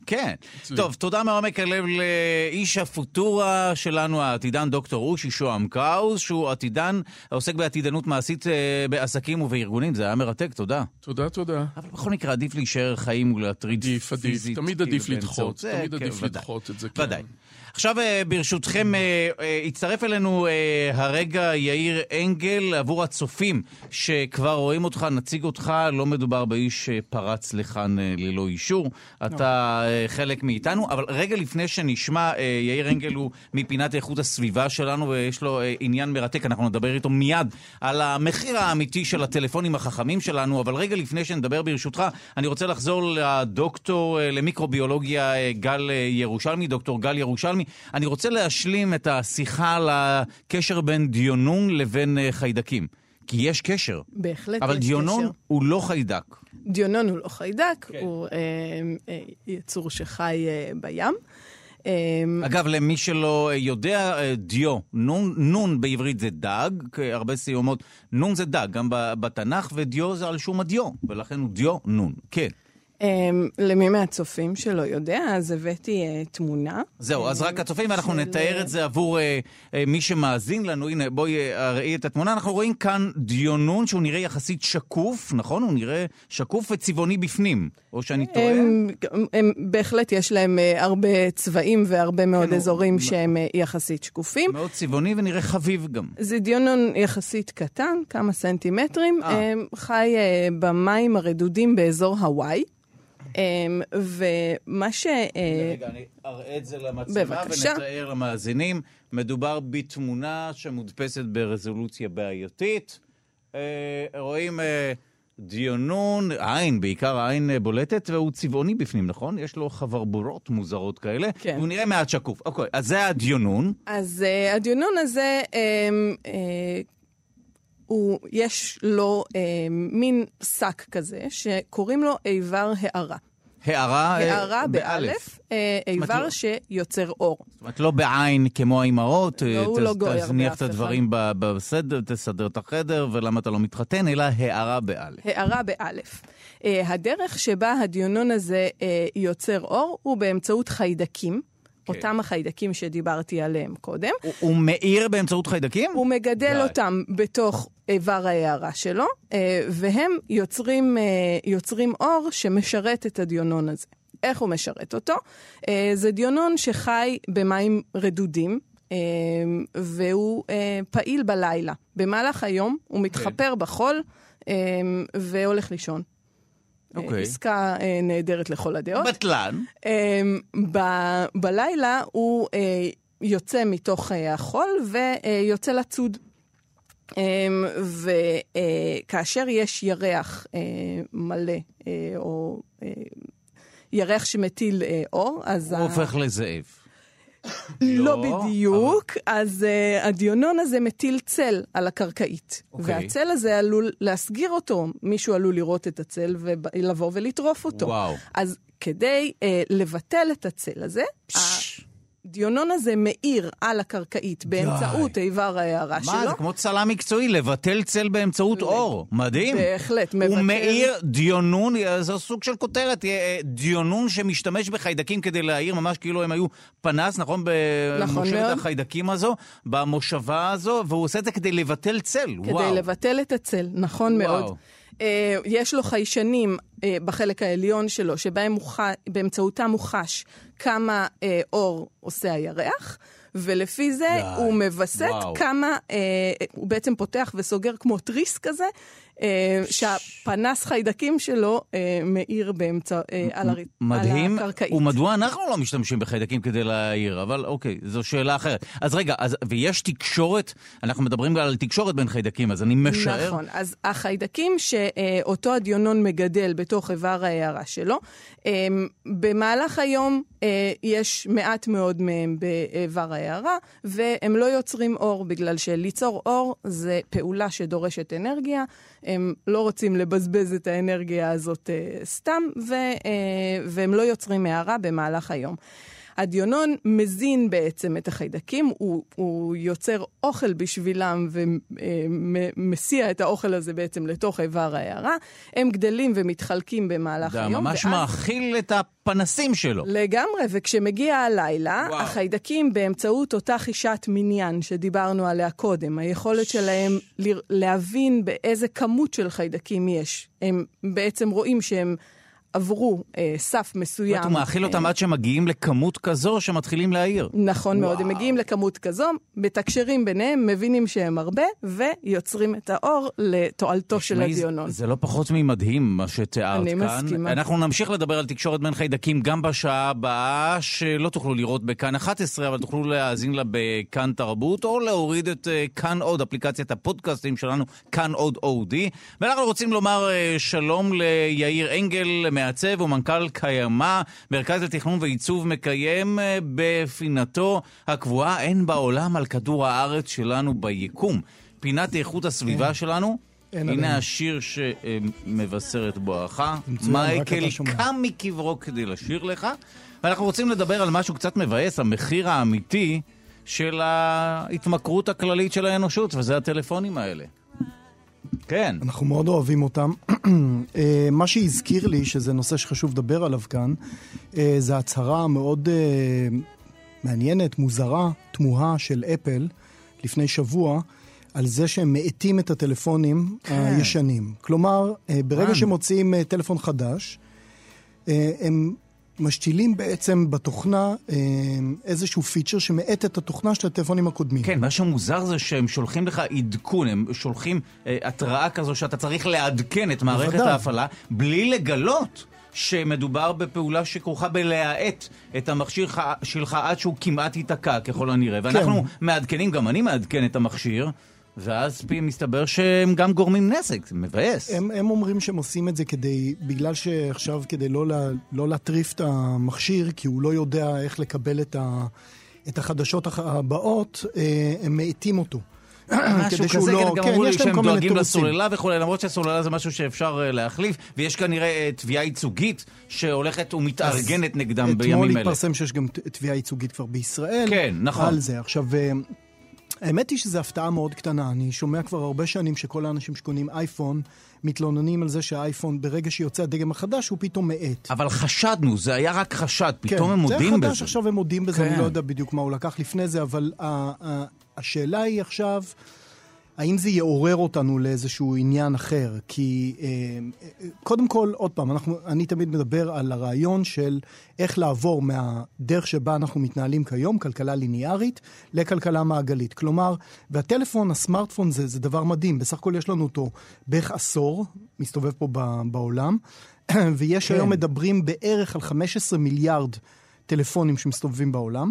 כן. טוב, תודה מעומק הלב לאיש הפוטורה שלנו, העתידן דוקטור אושי שוהם קראוס, שהוא עתידן, עוסק בעתידנות מעשית בעסקים ובארגונים. זה היה מרתק, תודה. תודה, תודה. אבל בכל מקרה, עדיף להישאר חיים ולהטריד פיזית. תמיד עדיף לדחות, תמיד עדיף לדחות את זה. ודאי. עכשיו ברשותכם הצטרף אלינו הרגע יאיר אנגל עבור הצופים שכבר רואים אותך, נציג אותך, לא מדובר באיש שפרץ לכאן ללא אישור, אתה חלק מאיתנו, אבל רגע לפני שנשמע, יאיר אנגל הוא מפינת איכות הסביבה שלנו ויש לו עניין מרתק, אנחנו נדבר איתו מיד על המחיר האמיתי של הטלפונים החכמים שלנו, אבל רגע לפני שנדבר ברשותך, אני רוצה לחזור לדוקטור למיקרוביולוגיה גל ירושלמי, דוקטור גל ירושלמי. אני רוצה להשלים את השיחה על הקשר בין דיונון לבין חיידקים. כי יש קשר. בהחלט אבל יש דיונון קשר. הוא לא חיידק. דיונון הוא לא חיידק, כן. הוא אה, אה, יצור שחי אה, בים. אה, אגב, למי שלא יודע, דיו, נון, נון בעברית זה דג, הרבה סיומות, נון זה דג, גם בתנ"ך, ודיו זה על שום הדיו, ולכן הוא דיו, נון. כן. למי מהצופים שלא יודע, אז הבאתי תמונה. זהו, אז רק הצופים, ואנחנו נתאר את זה עבור מי שמאזין לנו. הנה, בואי ראי את התמונה. אנחנו רואים כאן דיונון שהוא נראה יחסית שקוף, נכון? הוא נראה שקוף וצבעוני בפנים, או שאני טועה? בהחלט יש להם הרבה צבעים והרבה מאוד אזורים שהם יחסית שקופים. מאוד צבעוני ונראה חביב גם. זה דיונון יחסית קטן, כמה סנטימטרים, חי במים הרדודים באזור הוואי. ומה ש... רגע, אני אראה את זה למצלמה ונתאר למאזינים. מדובר בתמונה שמודפסת ברזולוציה בעייתית. רואים דיונון, עין, בעיקר העין בולטת, והוא צבעוני בפנים, נכון? יש לו חברבורות מוזרות כאלה. כן. הוא נראה מעט שקוף. אוקיי, אז זה הדיונון. אז הדיונון הזה... הוא, יש לו אה, מין שק כזה שקוראים לו איבר הערה. הערה? הערה אה, באלף, אה, איבר לא... שיוצר אור. זאת אומרת, לא בעין כמו האימהות, לא, ת, לא תזניח את הדברים ב, בסדר, תסדר את החדר, ולמה אתה לא מתחתן, אלא הערה באלף. הערה באלף. אה, הדרך שבה הדיונון הזה אה, יוצר אור הוא באמצעות חיידקים. אותם החיידקים שדיברתי עליהם קודם. הוא, הוא מאיר באמצעות חיידקים? הוא מגדל אותם בתוך איבר ההערה שלו, והם יוצרים, יוצרים אור שמשרת את הדיונון הזה. איך הוא משרת אותו? זה דיונון שחי במים רדודים, והוא פעיל בלילה. במהלך היום הוא מתחפר בחול והולך לישון. Okay. עסקה אה, נהדרת לכל הדעות. בטלן. אה, ב- בלילה הוא אה, יוצא מתוך אה, החול ויוצא לצוד. אה, וכאשר אה, יש ירח אה, מלא, אה, או אה, ירח שמטיל אה, אור, אז... הוא ה... הופך לזאב. לא בדיוק, אז הדיונון הזה מטיל צל על הקרקעית, והצל הזה עלול להסגיר אותו, מישהו עלול לראות את הצל ולבוא ולטרוף אותו. אז כדי לבטל את הצל הזה, הדיונון הזה מאיר על הקרקעית באמצעות איבר ההערה שלו. מה, זה כמו צלם מקצועי, לבטל צל באמצעות אור. מדהים. בהחלט, מבטל. הוא מאיר דיונון, זה סוג של כותרת, דיונון שמשתמש בחיידקים כדי להאיר, ממש כאילו הם היו פנס, נכון? במושבת החיידקים הזו, במושבה הזו, והוא עושה את זה כדי לבטל צל. כדי לבטל את הצל, נכון מאוד. יש לו חיישנים בחלק העליון שלו, שבאמצעותם הוא חש כמה אור עושה הירח, ולפי זה הוא מבסט כמה, הוא בעצם פותח וסוגר כמו טריס כזה, שהפנס חיידקים שלו מאיר באמצע, על הקרקעית. מדהים, ומדוע אנחנו לא משתמשים בחיידקים כדי להעיר, אבל אוקיי, זו שאלה אחרת. אז רגע, ויש תקשורת, אנחנו מדברים גם על תקשורת בין חיידקים, אז אני משער. נכון, אז החיידקים שאותו הדיונון מגדל בתוך איבר ההערה שלו, במהלך היום יש מעט מאוד מהם באיבר ההערה, והם לא יוצרים אור, בגלל שליצור אור זה פעולה שדורשת אנרגיה, הם לא רוצים לבזבז את האנרגיה הזאת uh, סתם, ו, uh, והם לא יוצרים הערה במהלך היום. הדיונון מזין בעצם את החיידקים, הוא, הוא יוצר אוכל בשבילם ומסיע את האוכל הזה בעצם לתוך איבר הערה. הם גדלים ומתחלקים במהלך זה היום. ממש ואז... מאכיל את הפנסים שלו. לגמרי, וכשמגיע הלילה, וואו. החיידקים באמצעות אותה חישת מניין שדיברנו עליה קודם, היכולת שלהם להבין באיזה כמות של חיידקים יש. הם בעצם רואים שהם עברו אה, סף מסוים. הוא מאכיל אותם עד שמגיעים לכמות כזו שמתחילים להעיר. נכון מאוד, הם מגיעים לכמות כזו, בתקשרים ביניהם, מבינים שהם הרבה, ויוצרים את האור לתועלתו של הדיונון. זה לא פחות ממדהים מה שתיארת כאן. אני מסכימה. אנחנו נמשיך לדבר על תקשורת בין חיידקים גם בשעה הבאה, שלא תוכלו לראות בכאן אחת עשרה, אבל תוכלו להאזין לה בכאן תרבות, או להוריד את כאן עוד, אפליקציית הפודקאסטים שלנו, כאן עוד אודי. ואנחנו רוצים לומר שלום ליאיר אנגל, מעצב ומנכ"ל קיימה, מרכז לתכנון ועיצוב מקיים בפינתו הקבועה אין בעולם על כדור הארץ שלנו ביקום. פינת איכות הסביבה שלנו, הנה השיר שמבשר את בואכה. מייקל קם מקברו כדי לשיר לך. ואנחנו רוצים לדבר על משהו קצת מבאס, המחיר האמיתי של ההתמכרות הכללית של האנושות, וזה הטלפונים האלה. כן. אנחנו מאוד אוהבים אותם. מה שהזכיר לי, שזה נושא שחשוב לדבר עליו כאן, זה הצהרה מאוד מעניינת, מוזרה, תמוהה של אפל, לפני שבוע, על זה שהם מאטים את הטלפונים הישנים. כלומר, ברגע שמוציאים טלפון חדש, הם משתילים בעצם בתוכנה איזשהו פיצ'ר שמאט את התוכנה של הטלפונים הקודמים. כן, מה שמוזר זה שהם שולחים לך עדכון, הם שולחים התראה כזו שאתה צריך לעדכן את מערכת ההפעלה, בלי לגלות שמדובר בפעולה שכרוכה בלהאט את המכשיר שלך עד שהוא כמעט ייתקע ככל הנראה. ואנחנו מעדכנים, גם אני מעדכן את המכשיר, ואז מסתבר שהם גם גורמים נזק, זה מבאס. הם, הם אומרים שהם עושים את זה כדי, בגלל שעכשיו כדי לא, לה, לא להטריף את המכשיר, כי הוא לא יודע איך לקבל את, ה, את החדשות הבאות, הם מאטים אותו. משהו כזה, לא, גם אמרו לי שהם דואגים לסוללה וכו', למרות שהסוללה זה משהו שאפשר להחליף, ויש כנראה תביעה ייצוגית שהולכת ומתארגנת נגדם בימים אלה. אתמול התפרסם שיש גם תביעה ייצוגית כבר בישראל. כן, נכון. על זה. עכשיו, האמת היא שזו הפתעה מאוד קטנה. אני שומע כבר הרבה שנים שכל האנשים שקונים אייפון מתלוננים על זה שהאייפון ברגע שיוצא הדגם החדש הוא פתאום מאט. אבל חשדנו, זה היה רק חשד, פתאום כן, הם מודים בזה. זה חדש, עכשיו הם מודים בזה, כן. אני לא יודע בדיוק מה הוא לקח לפני זה, אבל השאלה היא עכשיו, האם זה יעורר אותנו לאיזשהו עניין אחר? כי קודם כל, עוד פעם, אנחנו, אני תמיד מדבר על הרעיון של איך לעבור מהדרך שבה אנחנו מתנהלים כיום, כלכלה ליניארית, לכלכלה מעגלית. כלומר, והטלפון, הסמארטפון זה, זה דבר מדהים. בסך הכל יש לנו אותו בערך עשור, מסתובב פה בעולם, ויש כן. היום מדברים בערך על חמישה עשר מיליארד טלפונים שמסתובבים בעולם.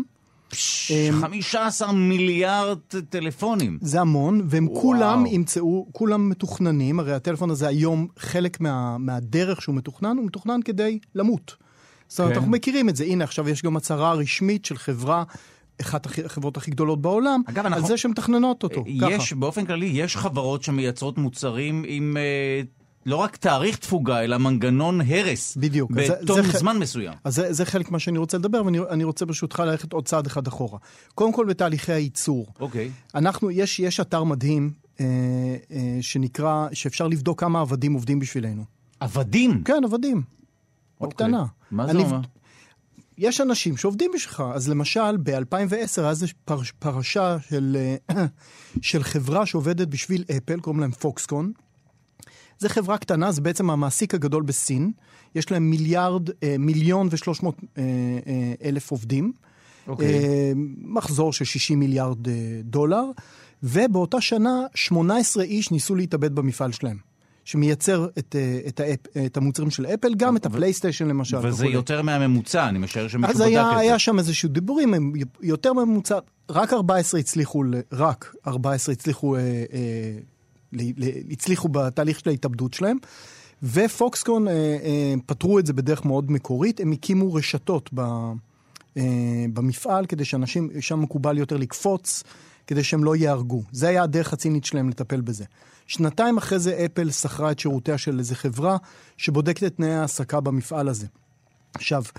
חמישה עשר מיליארד טלפונים. זה המון, והם וואו. כולם ימצאו, כולם מתוכננים, הרי הטלפון הזה היום חלק מה, מהדרך שהוא מתוכנן, הוא מתוכנן כדי למות. זאת אומרת, כן. אנחנו מכירים את זה. הנה, עכשיו יש גם הצהרה רשמית של חברה, אחת החברות הכי גדולות בעולם, אגב, אנחנו... על זה שמתכננות אותו. יש, ככה. באופן כללי, יש חברות שמייצרות מוצרים עם... לא רק תאריך תפוגה, אלא מנגנון הרס. בדיוק. בתום זה, זמן זה, מסוים. אז זה, זה חלק מה שאני רוצה לדבר, ואני רוצה ברשותך ללכת עוד צעד אחד אחורה. קודם כל בתהליכי הייצור. אוקיי. אנחנו, יש, יש אתר מדהים, אה, אה, שנקרא, שאפשר לבדוק כמה עבדים עובדים בשבילנו. עבדים? כן, עבדים. אוקיי. בקטנה. מה זה אומר? יש אנשים שעובדים בשבילך. אז למשל, ב-אלפיים ועשר, אז יש פרש, פרשה של, של חברה שעובדת בשביל אפל, קוראים להם פוקסקון. זה חברה קטנה, זה בעצם המעסיק הגדול בסין. יש להם מיליארד, מיליון ושלוש מאות אלף עובדים. אוקיי. מחזור של שישים מיליארד דולר. ובאותה שנה, שמונה עשרה איש ניסו להתאבד במפעל שלהם. שמייצר את, את, האפ, את המוצרים של אפל, גם את הפלייסטיישן למשל. וזה וכולי. יותר מהממוצע, אני משער שמישהו בדק את זה. אז היה את שם איזשהו דיבורים, יותר מהממוצע, רק ארבע עשרה הצליחו, רק ארבע עשרה הצליחו... אה, אה, הצליחו בתהליך של ההתאבדות שלהם, ופוקסקון אה, אה, פתרו את זה בדרך מאוד מקורית, הם הקימו רשתות ב, אה, במפעל, כדי שאנשים, שם מקובל יותר לקפוץ, כדי שהם לא יהרגו. זה היה הדרך הצינית שלהם לטפל בזה. שנתיים אחרי זה אפל שכרה את שירותיה של איזו חברה, שבודקת את תנאי העסקה במפעל הזה. עכשיו,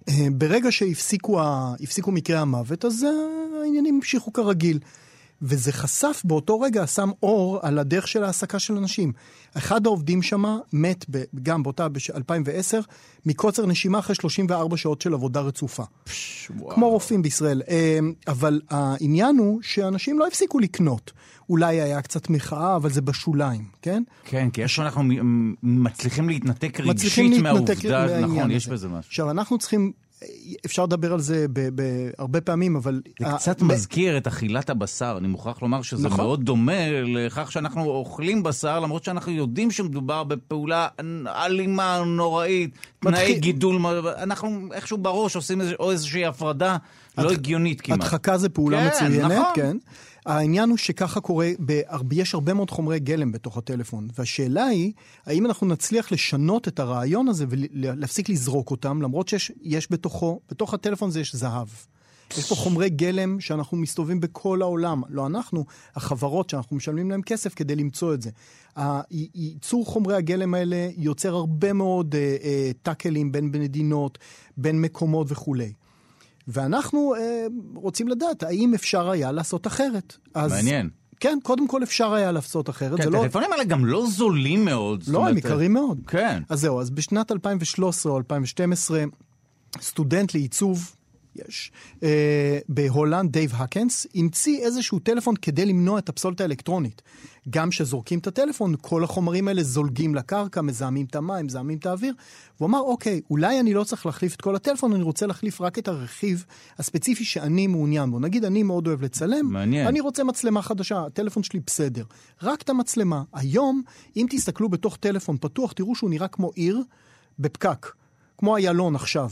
ברגע שהפסיקו הפסיקו מקרי המוות, אז העניינים המשיכו כרגיל. וזה חשף באותו רגע, שם אור על הדרך של העסקה של אנשים. אחד העובדים שמה מת גם באותה ב-אלפיים ועשר, מקוצר נשימה אחרי שלושים וארבע שעות של עבודה רצופה. פש, כמו רופאים בישראל. אבל העניין הוא שאנשים לא הפסיקו לקנות. אולי היה קצת מחאה, אבל זה בשוליים, כן? כן, כי יש אנחנו מצליחים להתנתק רגשית מהעובדה, נכון, יש בזה משהו. עכשיו, אנחנו צריכים... אפשר לדבר על זה בהרבה פעמים, אבל... זה קצת מזכיר את אכילת הבשר. אני מוכרח לומר שזה מאוד דומה לכך שאנחנו אוכלים בשר, למרות שאנחנו יודעים שמדובר בפעולה אלימה, נוראית, תנאי גידול, אנחנו איכשהו בראש עושים איזושהי הפרדה לא הגיונית כמעט. הדחקה זה פעולה מצוינת, כן. העניין הוא שככה קורה, יש הרבה מאוד חומרי גלם בתוך הטלפון, והשאלה היא, האם אנחנו נצליח לשנות את הרעיון הזה ולהפסיק לזרוק אותם, למרות שיש בתוכו, בתוך הטלפון זה יש זהב. יש פה חומרי גלם שאנחנו מסתובבים בכל העולם, לא אנחנו, החברות שאנחנו משלמים להם כסף כדי למצוא את זה. ייצור חומרי הגלם האלה יוצר הרבה מאוד טאקלים בין מדינות, בין מקומות וכולי. ואנחנו אה, רוצים לדעת, האם אפשר היה לעשות אחרת. אז, מעניין. כן, קודם כל אפשר היה לעשות אחרת. כן, הטלפונים לא... האלה גם לא זולים מאוד. לא, הם יקרים מאוד. כן. אז זהו, אז בשנת אלפיים ושלוש עשרה או אלפיים ושתים עשרה, סטודנט לעיצוב, יש, אה, בהולנד, דייב הקנס, המציא איזשהו טלפון כדי למנוע את הפסולת האלקטרונית. גם שזורקים את הטלפון, כל החומרים האלה זולגים לקרקע, מזהמים את המים, מזהמים את האוויר. והוא אמר, אוקיי, אולי אני לא צריך להחליף את כל הטלפון, אני רוצה להחליף רק את הרכיב הספציפי שאני מעוניין בו. נגיד, אני מאוד אוהב לצלם, מעניין. אני רוצה מצלמה חדשה, הטלפון שלי בסדר. רק את המצלמה. היום, אם תסתכלו בתוך טלפון פתוח, תראו שהוא נראה כמו עיר בפקק, כמו איילון עכשיו.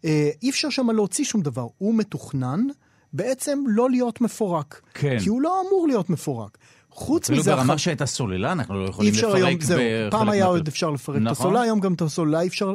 אי אפשר שם להוציא שום דבר. הוא מתוכנן בעצם לא להיות מפורק. כן. כי הוא לא אמור להיות מפורק. חוץ מזה... אפילו ברמה שהייתה סוללה, אנחנו לא יכולים לפרק היום, בחלק מהטלפון. פעם היה עוד אפשר לפרק נכון. את הסוללה, היום גם את הסוללה אפשר...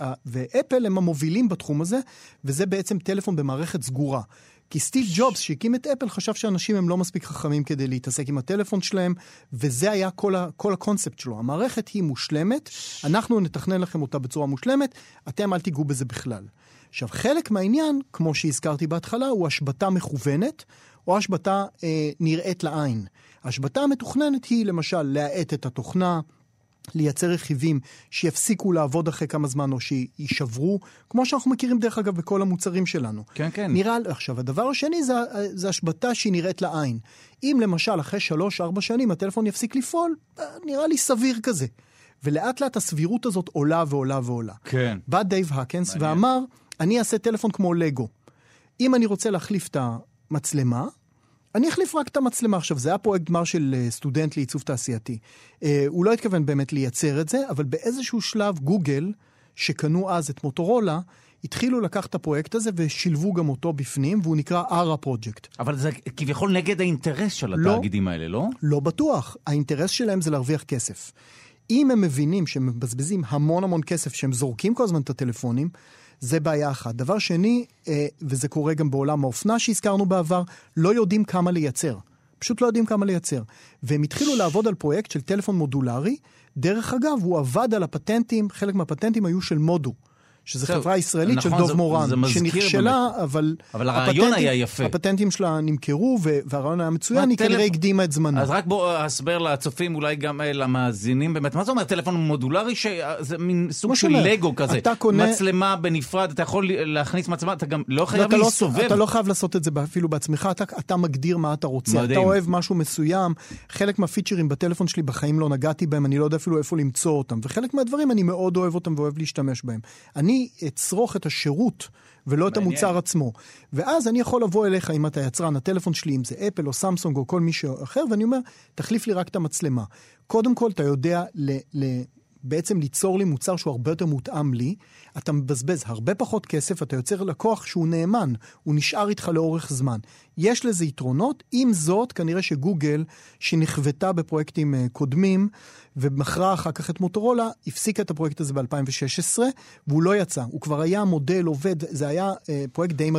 ואפל הם המובילים בתחום הזה, וזה בעצם טלפון במערכת סגורה. כי סטיב ג'ובס, שהקים את אפל, חשב שאנשים הם לא מספיק חכמים כדי להתעסק עם הטלפון שלהם, וזה היה כל, ה, כל הקונספט שלו. המערכת היא מושלמת, אנחנו נתכנן לכם אותה בצורה מושלמת, אתם אל תיגעו בזה בכלל. עכשיו, חלק מהעניין, כמו שהזכרתי בהתחלה, הוא השבתה מכוונת, או השבתה אה, נראית לעין. השבתה המתוכננת היא, למשל, להעט את התוכנה, לייצר רכיבים שיפסיקו לעבוד אחרי כמה זמן או שישברו, כמו שאנחנו מכירים דרך אגב בכל המוצרים שלנו. כן, כן. נראה, עכשיו, הדבר השני זה, זה השבתה שהיא נראית לעין. אם למשל אחרי שלוש, ארבע שנים הטלפון יפסיק לפעול, נראה לי סביר כזה. ולאט לאט הסבירות הזאת עולה ועולה ועולה. כן. בא דייב הקנס ואמר, אני אעשה טלפון כמו לגו. אם אני רוצה להחליף את המצלמה, אני אחליף רק את המצלמה. עכשיו, זה היה פרויקט גמר של סטודנט לעיצוב תעשייתי. אה, הוא לא התכוון באמת לייצר את זה, אבל באיזשהו שלב גוגל, שקנו אז את מוטורולה, התחילו לקחת את הפרויקט הזה ושילבו גם אותו בפנים, והוא נקרא ארה פרויקט. אבל זה כביכול נגד האינטרס של התאגידים לא, האלה, לא? לא בטוח. האינטרס שלהם זה להרוויח כסף. אם הם מבינים שהם מבזבזים המון המון כסף, שהם זורקים כל הזמן את הטלפונים, זה בעיה אחת. דבר שני, וזה קורה גם בעולם האופנה שהזכרנו בעבר, לא יודעים כמה לייצר. פשוט לא יודעים כמה לייצר. והם התחילו לעבוד על פרויקט של טלפון מודולרי. דרך אגב, הוא עבד על הפטנטים, חלק מהפטנטים היו של מודו. שזו חברה ישראלית של דוב מורן, שנכשלה, אבל... אבל הרעיון היה יפה. הפטנטים שלה נמכרו, והרעיון היה מצוין, היא כנראה הקדימה את זמנו. אז רק בוא אסבר לצופים, אולי גם למאזינים, באמת, מה זה אומר טלפון מודולרי, שזה מין סוג של לגו כזה, מצלמה בנפרד, אתה יכול להכניס מצלמה, אתה גם לא חייב להסובב. אתה לא חייב לעשות את זה אפילו בעצמך, אתה מגדיר מה אתה רוצה, אתה אוהב משהו מסוים, חלק מהפיצ'רים בטלפון שלי בחיים לא נגעתי בהם, אני לא יודע אפילו איפה למצוא אותם, וחלק מהדברים אני מאוד אוהב אותם ואוהב להשתמש בהם. אני אצרוך את השירות ולא את המוצר עצמו. ואז אני יכול לבוא אליך אם אתה יצרן, הטלפון שלי, אם זה אפל או סמסונג או כל מישהו אחר, ואני אומר, תחליף לי רק את המצלמה. קודם כל, אתה יודע ל- ל- בעצם ליצור לי מוצר שהוא הרבה יותר מותאם לי, אתה מבזבז הרבה פחות כסף, אתה יוצר לקוח שהוא נאמן, הוא נשאר איתך לאורך זמן. יש לזה יתרונות, עם זאת, כנראה שגוגל, שנחוותה בפרויקטים קודמים, ומכרה אחר כך את מוטורולה, הפסיקה את הפרויקט הזה ב-אלפיים ושש עשרה, והוא לא יצא. הוא כבר היה מודל, עובד, זה היה אה, פרויקט די מדהים.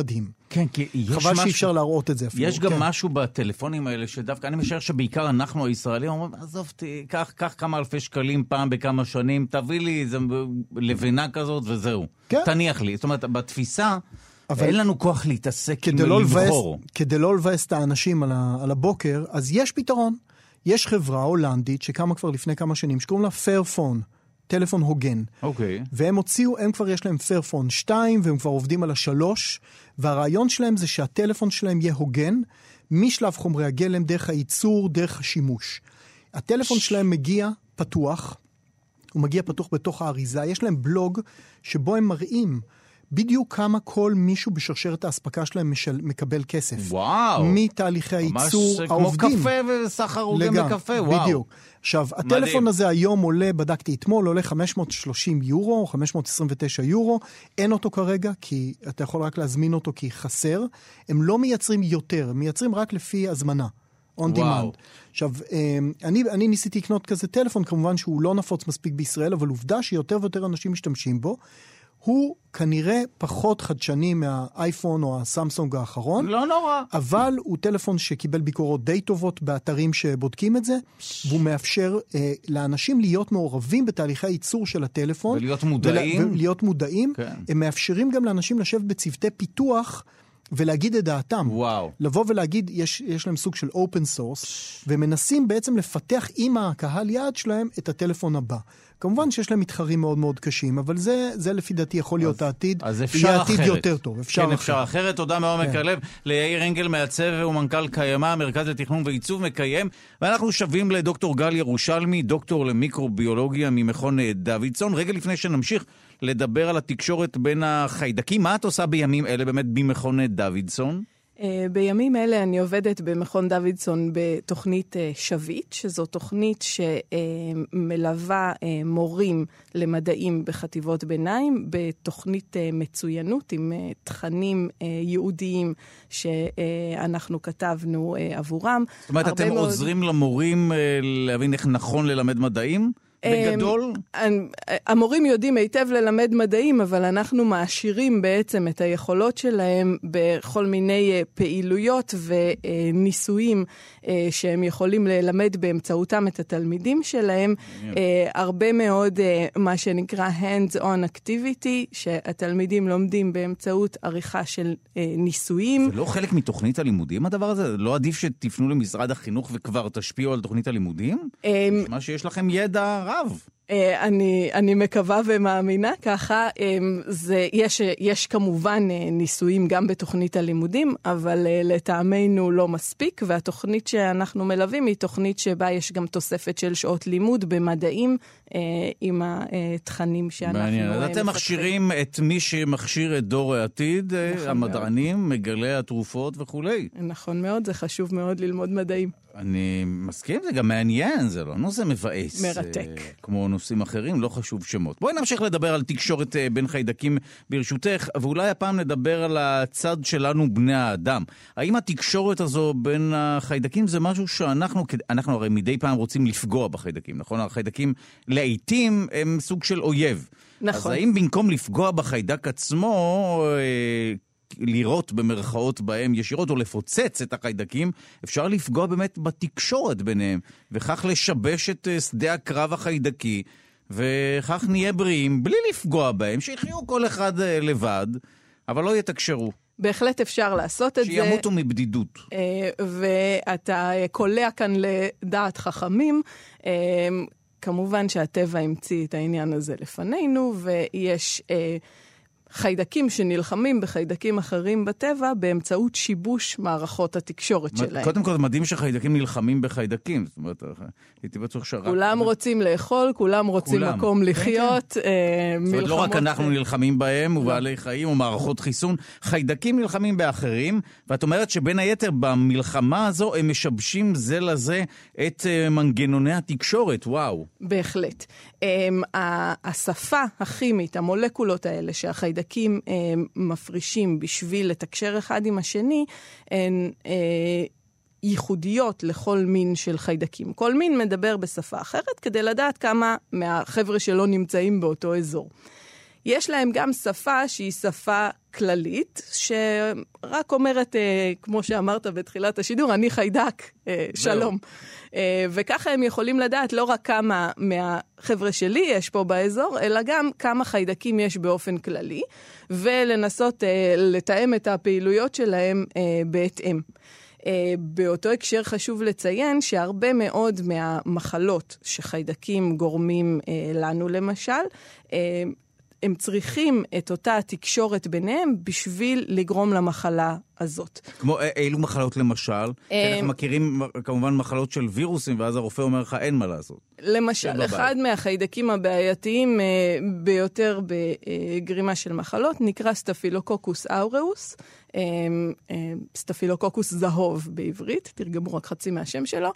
כן, כי יש חבל משהו... שאפשר להראות את זה אפילו. יש גם כן. משהו בטלפונים האלה שדווקא, אני משער שבעיקר אנחנו הישראלים אומרים, עזוב, קח, קח כמה אלפי שקלים פעם בכמה שנים, תביא לי איזה לבנה כזאת וזהו. כן. תניח לי. זאת אומרת, בתפיסה, אבל אין לנו כוח להתעסק עם לא לבחור. לבאס, כדי לא לבאס את האנשים על, ה, על הבוקר, אז יש פתרון. יש חברה הולנדית שקמה כבר לפני כמה שנים, שקוראים לה Fairphone. טלפון הוגן. אוקיי. Okay. והם הוציאו, הם כבר יש להם פיירפון שתיים, והם כבר עובדים על השלוש, והרעיון שלהם זה שהטלפון שלהם יהיה הוגן, משלב חומרי הגלם, דרך הייצור, דרך השימוש. הטלפון שלהם מגיע פתוח, הוא מגיע פתוח בתוך האריזה, יש להם בלוג שבו הם מראים בדיוק כמה כל מישהו בשרשרת האספקה שלהם משל, מקבל כסף. וואו. מתהליכי הייצור, העובדים. ממש כמו קפה וסחר הוגן בקפה, וואו. בדיוק. עכשיו, הטלפון מדהים. הזה היום עולה, בדקתי אתמול, עולה חמש מאות ושלושים יורו, חמש מאות עשרים ותשע יורו. אין אותו כרגע, כי אתה יכול רק להזמין אותו כי חסר. הם לא מייצרים יותר, הם מייצרים רק לפי הזמנה. on וואו. demand. עכשיו, אני, אני ניסיתי לקנות כזה טלפון, כמובן שהוא לא נפוץ מספיק בישראל, אבל עובדה שיותר ויותר אנשים משתמשים בו. הוא כנראה פחות חדשני מהאייפון או הסמסונג האחרון. לא נורא. אבל הוא טלפון שקיבל ביקורות די טובות באתרים שבודקים את זה, והוא מאפשר אה, לאנשים להיות מעורבים בתהליכי הייצור של הטלפון. ולהיות מודעים. ול, ולהיות מודעים. כן. הם מאפשרים גם לאנשים לשבת בצוותי פיתוח, ולהגיד את דעתם. וואו. לבוא ולהגיד, יש, יש להם סוג של open source, ומנסים בעצם לפתח עם הקהל יעד שלהם את הטלפון הבא. כמובן שיש להם מתחרים מאוד מאוד קשים, אבל זה, זה לפי דעתי יכול להיות העתיד. אז אפשר אחרת. יהיה עתיד יותר טוב. אפשר כן, אחרת. אפשר אחרת. תודה מעומק כן. הלב. ליאיר אנגל מעצב ומנכ"ל קיימה, מרכז לתכנון ועיצוב מקיים. ואנחנו שווים לדוקטור גל ירושלמי, דוקטור למיקרוביולוגיה ממכון דוידסון. רגע לפני שנמשיך לדבר על התקשורת בין החיידקים, מה את עושה בימים אלה באמת במכון דוידסון? בימים אלה אני עובדת במכון דוידסון בתוכנית שביט, שזו תוכנית שמלווה מורים למדעים בחטיבות ביניים, בתוכנית מצוינות עם תכנים ייעודיים שאנחנו כתבנו עבורם. זאת אומרת, אתם מאוד... עוזרים למורים להבין איך נכון ללמד מדעים? בגדול? המורים יודעים היטב ללמד מדעים, אבל אנחנו מעשירים בעצם את היכולות שלהם בכל מיני פעילויות וניסויים שהם יכולים ללמד באמצעותם את התלמידים שלהם. הרבה מאוד מה שנקרא hands-on activity, שהתלמידים לומדים באמצעות עריכה של ניסויים. זה לא חלק מתוכנית הלימודים הדבר הזה? לא עדיף שתפנו למשרד החינוך וכבר תשפיעו על תוכנית הלימודים? מה שיש לכם ידע רב. אני, אני מקווה ומאמינה ככה. זה, יש, יש כמובן ניסויים גם בתוכנית הלימודים, אבל לטעמנו לא מספיק, והתוכנית שאנחנו מלווים היא תוכנית שבה יש גם תוספת של שעות לימוד במדעים, עם התכנים שאנחנו מעניין. אז אתם מכשירים את מי שמכשיר את דור העתיד, נכון המדענים, מאוד. מגלי התרופות וכולי. נכון מאוד, זה חשוב מאוד ללמוד מדעים. אני מסכים, זה גם מעניין, זה לא נושא מבאס. מרתק. כמו נושאים אחרים, לא חשוב שמות. בואי נמשיך לדבר על תקשורת בין חיידקים ברשותך, ואולי הפעם נדבר על הצד שלנו בני האדם. האם התקשורת הזו בין החיידקים זה משהו שאנחנו, אנחנו הרי מדי פעם רוצים לפגוע בחיידקים, נכון? החיידקים לעתים הם סוג של אויב. נכון. אז האם במקום לפגוע בחיידק עצמו, לירות במרכאות בהם ישירות או לפוצץ את החיידקים, אפשר לפגוע באמת בתקשורת ביניהם, וכך לשבש את שדה הקרב החיידקי, וכך נהיה בריאים בלי לפגוע בהם, שיחיו כל אחד לבד, אבל לא יתקשרו. בהחלט אפשר לעשות את זה. שימותו מבדידות. ואתה קולע כאן לדעת חכמים. כמובן שהטבע המציא את העניין הזה לפנינו, ויש חיידקים שנלחמים בחיידקים אחרים בטבע באמצעות שיבוש מערכות התקשורת שלהם. קודם כל, מדהים שחיידקים נלחמים בחיידקים. זאת אומרת, הייתי בטוח שרק... כולם רוצים לאכול, כולם רוצים מקום לחיות. זאת אומרת, לא רק אנחנו נלחמים בהם, ובעלי חיים, ומערכות חיסון. חיידקים נלחמים באחרים, ואת אומרת שבין היתר במלחמה הזו הם משבשים זה לזה את מנגנוני התקשורת. וואו. בהחלט. השפה הכימית, המולקולות האלה שהחיידקים דקים אה, מפרישים בשביל לתקשר אחד עם השני, הן אה, ייחודיות לכל מין של חיידקים. כל מין מדבר בשפה אחרת כדי לדעת כמה מהחבר'ה שלא נמצאים באותו אזור. יש להם גם שפה שהיא שפה כללית, שרק אומרת, כמו שאמרת בתחילת השידור, אני חיידק, שלום. וככה הם יכולים לדעת לא רק כמה מהחבר'ה שלי יש פה באזור, אלא גם כמה חיידקים יש באופן כללי, ולנסות לתאם את הפעילויות שלהם בהתאם. באותו הקשר חשוב לציין שהרבה מאוד מהמחלות שחיידקים גורמים לנו למשל, הם צריכים את אותה תקשורת ביניהם בשביל לגרום למחלה הזאת. כמו אילו מחלות למשל? כי אנחנו מכירים כמובן מחלות של וירוסים, ואז הרופא אומר לך אין מה לעשות. למשל, אחד מהחיידקים הבעייתיים ביותר בגרימה של מחלות נקרא סטפילוקוקוס אוריוס, סטפילוקוקוס זהוב בעברית, תרגמו רק חצי מהשם שלו,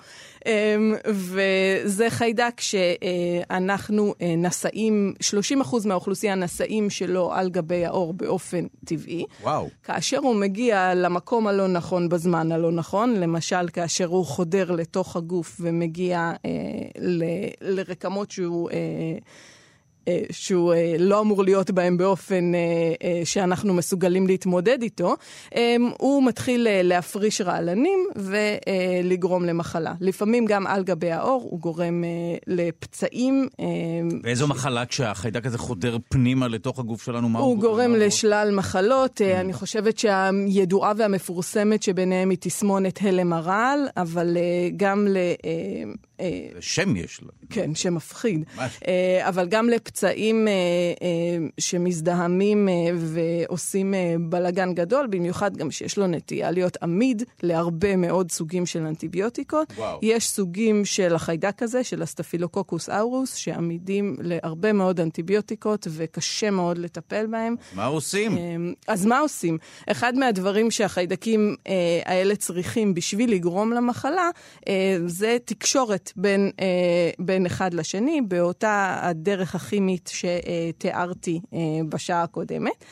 וזה חיידק שאנחנו נשאים, שלושים אחוז מהאוכלוסייה נשאים שלו על גבי האור באופן טבעי. וואו. כאשר הוא מגיע למקום הלא נכון בזמן הלא נכון, למשל כאשר הוא חודר לתוך הגוף ומגיע אה, ל, לרקמות שהוא... אה, שהוא לא אמור להיות בהם באופן שאנחנו מסוגלים להתמודד איתו, הוא מתחיל להפריש רעלנים ולגרום למחלה. לפעמים גם על גבי האור הוא גורם לפצעים. ואיזו מחלה כשהחיידק הזה חודר פנימה לתוך הגוף שלנו? הוא גורם לשלל מחלות. אני חושבת שהידועה והמפורסמת שביניהם היא תסמונת הלם הרעל, אבל גם ל... שם יש לה. כן, שם מפחיד. אבל גם לפצעים שמזדהמים ועושים בלגן גדול, במיוחד גם שיש לו נטייה להיות עמיד להרבה מאוד סוגים של אנטיביוטיקות. יש סוגים של החיידק הזה, של הסטפילוקוקוס אוריוס, שעמידים להרבה מאוד אנטיביוטיקות וקשה מאוד לטפל בהם. מה עושים? אז מה עושים? אחד מהדברים שהחיידקים האלה צריכים בשביל לגרום למחלה, זה תקשורת בין, בין אחד לשני, באותה הדרך הכימית שתיארתי בשעה הקודמת.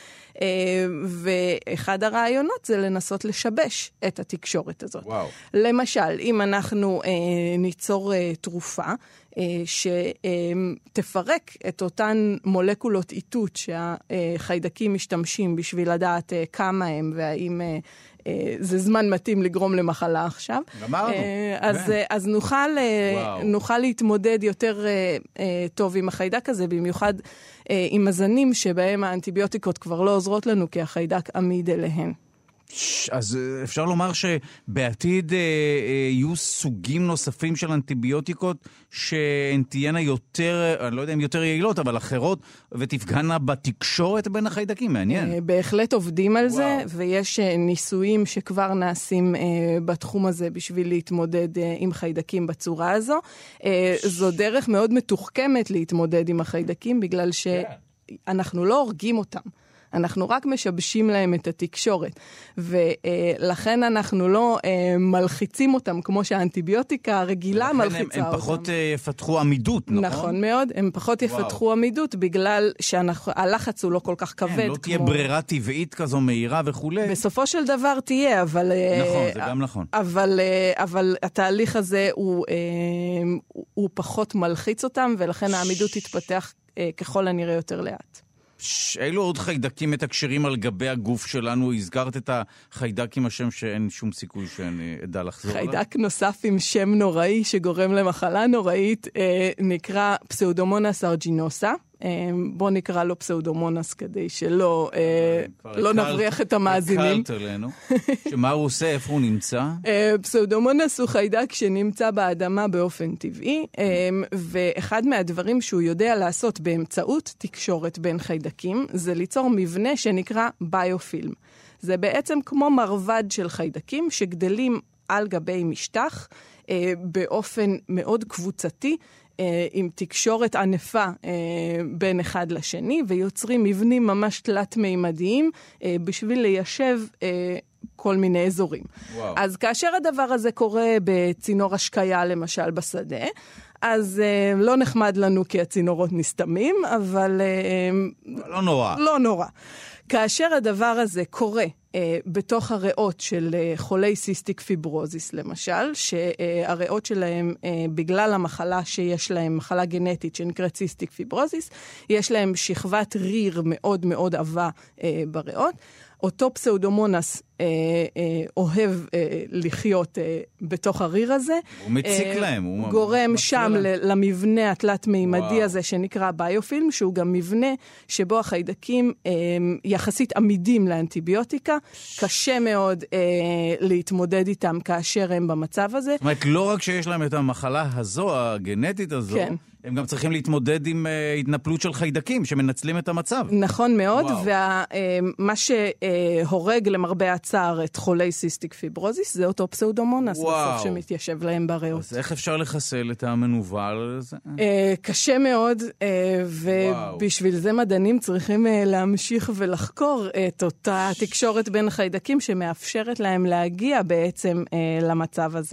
ואחד הרעיונות זה לנסות לשבש את התקשורת הזאת. וואו. למשל, אם אנחנו ניצור תרופה שתפרק את אותן מולקולות איתות שהחיידקים משתמשים בשביל לדעת כמה הם והאם זה זמן מתאים לגרום למחלה עכשיו. גמרנו. אז, אז נוכל, נוכל להתמודד יותר טוב עם החיידק הזה, במיוחד עם הזנים שבהם האנטיביוטיקות כבר לא עוזרות לנו, כי החיידק עמיד אליהן. אז אפשר לומר שבעתיד יהיו סוגים נוספים של אנטיביוטיקות שהן תהיינה יותר, אני לא יודע אם יותר יעילות, אבל אחרות, ותפגענה בתקשורת בין החיידקים. מעניין. בהחלט עובדים על זה, ויש ניסויים שכבר נעשים בתחום הזה בשביל להתמודד עם חיידקים בצורה הזו. זו דרך מאוד מתוחכמת להתמודד עם החיידקים, בגלל שאנחנו לא הורגים אותם. אנחנו רק משבשים להם את התקשורת, ולכן אנחנו לא מלחיצים אותם כמו שהאנטיביוטיקה הרגילה מלחיצה אותם. הם פחות יפתחו עמידות, נכון? נכון מאוד, הם פחות יפתחו עמידות, בגלל שהלחץ הוא לא כל כך כבד. לא תהיה ברירה טבעית כזו מהירה וכו'. בסופו של דבר תהיה, אבל... נכון, זה גם נכון. אבל התהליך הזה הוא פחות מלחיץ אותם, ולכן העמידות תתפתח ככל הנראה יותר לאט. אילו עוד חיידקים מתקשרים על גבי הגוף שלנו? הזכרת את החיידק עם השם שאין שום סיכוי שאני אדע לחזור עליו. חיידק נוסף עם שם נוראי שגורם למחלה נוראית נקרא פסאודומונס ארג'ינוסה. בוא נקרא לו פסאודומונס כדי שלא לא נבריח את המאזינים. הקלת עלינו. שמה הוא עושה? איפה הוא נמצא? פסאודומונס הוא חיידק שנמצא באדמה באופן טבעי, ואחד מהדברים שהוא יודע לעשות באמצעות תקשורת בין חיידקים, זה ליצור מבנה שנקרא ביופילם. זה בעצם כמו מרבד של חיידקים שגדלים על גבי משטח באופן מאוד קבוצתי, עם תקשורת ענפה בין אחד לשני, ויוצרים מבנים ממש תלת-מימדיים בשביל ליישב כל מיני אזורים. וואו. אז כאשר הדבר הזה קורה בצינור השקיה, למשל בשדה, אז לא נחמד לנו כי הצינורות נסתמים, אבל... לא נורא. לא נורא. כאשר הדבר הזה קורה אה, בתוך הריאות של אה, חולי סיסטיק פיברוזיס, למשל, שהריאות שלהם, אה, בגלל המחלה שיש להם, מחלה גנטית שנקראת סיסטיק פיברוזיס, יש להם שכבת ריר מאוד מאוד עבה אה, בריאות. אותו פסאודומונס אה, אה, אוהב אה, לחיות אה, בתוך הריר הזה. הוא מציק אה, להם. הוא גורם שם ל- למבנה התלת-מימדי וואו. הזה שנקרא ביופילם, שהוא גם מבנה שבו החיידקים אה, יחסית עמידים לאנטיביוטיקה. קשה מאוד אה, להתמודד איתם כאשר הם במצב הזה. זאת אומרת, לא רק שיש להם את המחלה הזו, הגנטית הזו, כן. הם גם צריכים להתמודד עם uh, התנפלות של חיידקים שמנצלים את המצב. נכון מאוד, ומה uh, שהורג uh, למרבה הצער את חולי סיסטיק פיברוזיס, זה אותו פסאודומונס בסוף שמתיישב להם בריאות. אז איך אפשר לחסל את המנוול הזה? Uh, קשה מאוד, uh, ובשביל זה מדענים צריכים uh, להמשיך ולחקור את אותה תקשורת בין חיידקים שמאפשרת להם להגיע בעצם uh, למצב הזה.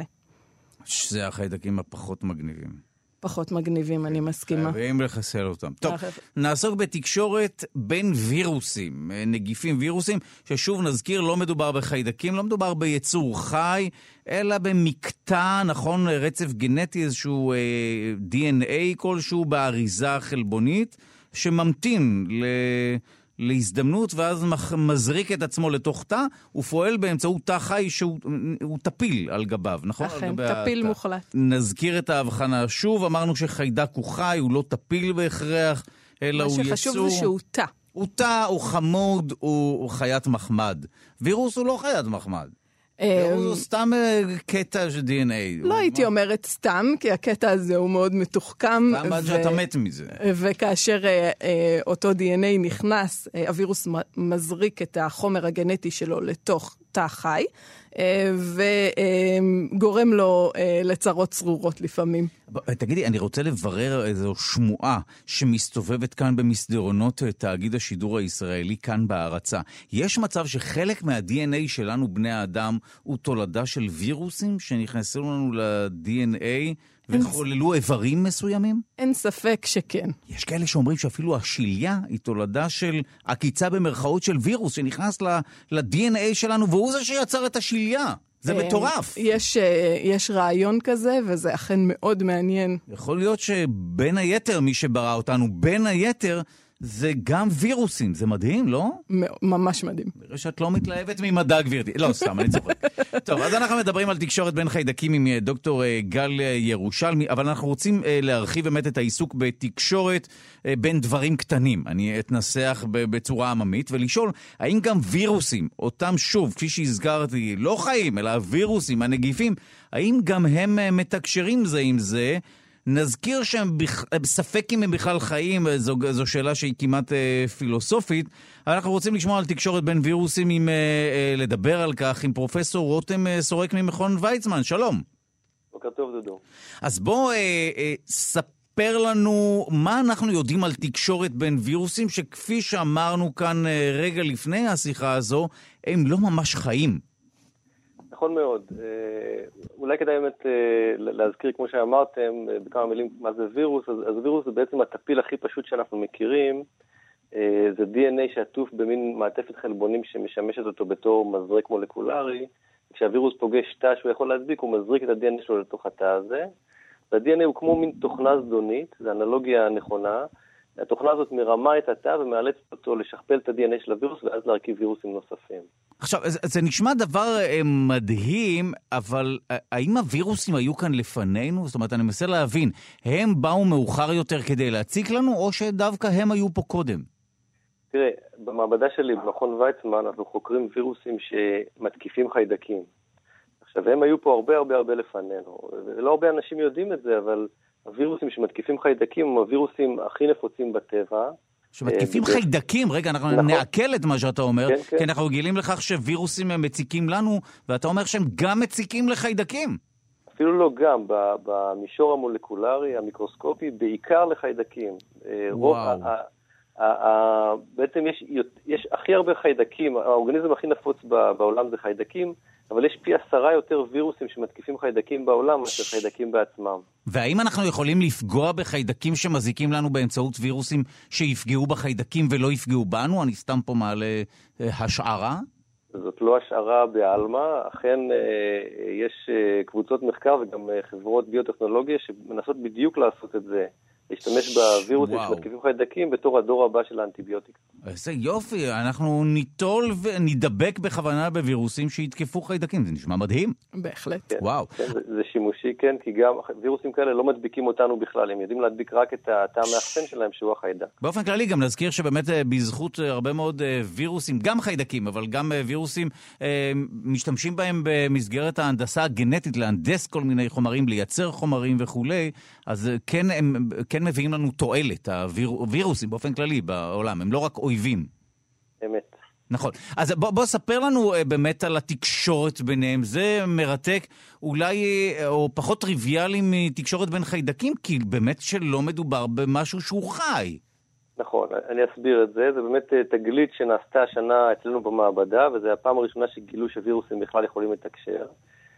שזה החיידקים הפחות מגניבים. פחות מגניבים, אני מסכימה. חייבים לחסל אותם. טוב, נעסוק בתקשורת בין וירוסים, נגיפים וירוסים, ששוב נזכיר, לא מדובר בחיידקים, לא מדובר ביצור חי, אלא במקטע, נכון, רצף גנטי, איזשהו אה, די אן איי כלשהו באריזה חלבונית, שממתין ל... להזדמנות, ואז מזריק את עצמו לתוך תא, הוא פועל באמצעות תא חי שהוא תפיל על גביו, נכון? אכן, תפיל התא. מוחלט. נזכיר את ההבחנה שוב, אמרנו שחיידק הוא חי, הוא לא תפיל בהכרח, אלא הוא יצור. מה שחשוב זה שהוא תא. הוא תא, הוא חמוד, הוא, הוא חיית מחמד. וירוס הוא לא חיית מחמד. הוא סתם קטע של די אן איי. לא הייתי אומרת סתם, כי הקטע הזה הוא מאוד מתוחכם. סתם עד שאתה מת מזה. וכאשר אותו די אן איי נכנס, הווירוס מזריק את החומר הגנטי שלו לתוך תא חי, וגורם לו לצרות צרורות לפעמים. תגידי, אני רוצה לברר איזו שמועה שמסתובבת כאן במסדרונות תאגיד השידור הישראלי, כאן בארצה. יש מצב שחלק מה-די אן איי שלנו, בני האדם, הוא תולדה של וירוסים שנכנסו לנו ל-די אן איי וחוללו איברים מסוימים? אין ספק שכן. יש כאלה שאומרים שאפילו השיליה היא תולדה של עקיצה במרכאות של וירוס שנכנס ל-די אן איי שלנו, והוא זה שיצר את השיליה. זה מטורף. יש, יש רעיון כזה, וזה אכן מאוד מעניין. יכול להיות שבין היתר, מי שברא אותנו, בין היתר, זה גם וירוסים. זה מדהים, לא? ממש מדהים. נראה שאת לא מתלהבת ממדע, גבירתי. לא, סתם, אני צוחק. טוב, אז אנחנו מדברים על תקשורת בין חיידקים עם דוקטור גל ירושלמי, אבל אנחנו רוצים להרחיב באמת את העיסוק בתקשורת בין דברים קטנים. אני אתנסח בצורה עממית, ולשאול, האם גם וירוסים, אותם שוב, כפי שהזכרתי, לא חיים, אלא הווירוסים, הנגיפים, האם גם הם מתקשרים זה עם זה? נזכיר שהם בכ... ספק אם הם בכלל חיים, זו, זו שאלה שהיא כמעט אה, פילוסופית. אנחנו רוצים לשמוע על תקשורת בין וירוסים, עם, אה, אה, לדבר על כך עם פרופסור רותם אה, סורק ממכון ויצמן. שלום. בוקר טוב, דודו. אז בוא אה, אה, ספר לנו מה אנחנו יודעים על תקשורת בין וירוסים, שכפי שאמרנו כאן אה, רגע לפני השיחה הזו, הם לא ממש חיים. נכון מאוד. אולי כדאי באמת להזכיר, כמו שאמרתם, בכמה מילים מה זה וירוס. אז, אז וירוס זה בעצם הטפיל הכי פשוט שאנחנו מכירים. זה די אן איי שעטוף במין מעטפת חלבונים שמשמשת אותו בתור מזרק מולקולרי. כשהווירוס פוגש תא שהוא יכול להדביק, הוא מזריק את ה-די אן איי שלו לתוך התא הזה. וה-די אן איי הוא כמו מין תוכנה זדונית, זה אנלוגיה נכונה. התוכנה הזאת מרמה את התא ומאלצת אותו לשכפל את ה-די אן איי של הווירוס ואז להרכיב וירוסים נוספים. עכשיו, זה, זה נשמע דבר מדהים, אבל האם הווירוסים היו כאן לפנינו? זאת אומרת, אני מנסה להבין, הם באו מאוחר יותר כדי להציק לנו, או שדווקא הם היו פה קודם? תראה, במעבדה שלי, במכון ויצמן, אנחנו חוקרים וירוסים שמתקיפים חיידקים. עכשיו, הם היו פה הרבה הרבה הרבה לפנינו. לא הרבה אנשים יודעים את זה, אבל הווירוסים שמתקיפים חיידקים הם הווירוסים הכי נפוצים בטבע. שמתקיפים חיידקים, רגע, אנחנו נעכל את מה שאתה אומר, כי אנחנו רגילים לכך שווירוסים הם מציקים לנו, ואתה אומר שהם גם מציקים לחיידקים. אפילו לא גם, במישור המולקולרי, המיקרוסקופי, בעיקר לחיידקים. וואו. בעצם יש הכי הרבה חיידקים, האורגניזם הכי נפוץ בעולם זה חיידקים, אבל יש פי עשרה יותר וירוסים שמתקיפים חיידקים בעולם מאשר חיידקים בעצמם. והאם אנחנו יכולים לפגוע בחיידקים שמזיקים לנו באמצעות וירוסים שיפגעו בחיידקים ולא יפגעו בנו? אני סתם פה מעלה השערה. זאת לא השערה בעלמא, אכן יש קבוצות מחקר וגם חברות ביוטכנולוגיה שמנסות בדיוק לעשות את זה. להשתמש בווירוסים שמתקיפים חיידקים בתור הדור הבא של האנטיביוטיקה. איזה יופי, אנחנו ניטול ונדבק בכוונה בווירוסים שיתקפו חיידקים, זה נשמע מדהים. בהחלט. כן, וואו. כן, זה, זה שימושי, כן, כי גם וירוסים כאלה לא מדביקים אותנו בכלל, הם יודעים להדביק רק את התא המאחסן שלהם שהוא החיידק. באופן כללי גם נזכיר שבאמת בזכות הרבה מאוד וירוסים, גם חיידקים, אבל גם וירוסים, משתמשים בהם במסגרת ההנדסה הגנטית, להנדס כל מיני חומרים, לייצר חומרים וכולי, אז כן הם כן מביאים לנו תועלת, הווירוסים באופן כללי בעולם, הם לא רק אויבים. אמת. נכון. אז בוא, בוא ספר לנו באמת על התקשורת ביניהם. זה מרתק, אולי, או פחות טריוויאלי מתקשורת בין חיידקים, כי באמת שלא מדובר במשהו שהוא חי. נכון, אני אסביר את זה. זה באמת תגלית שנעשתה השנה אצלנו במעבדה, וזו הפעם הראשונה שגילו שווירוסים בכלל יכולים לתקשר.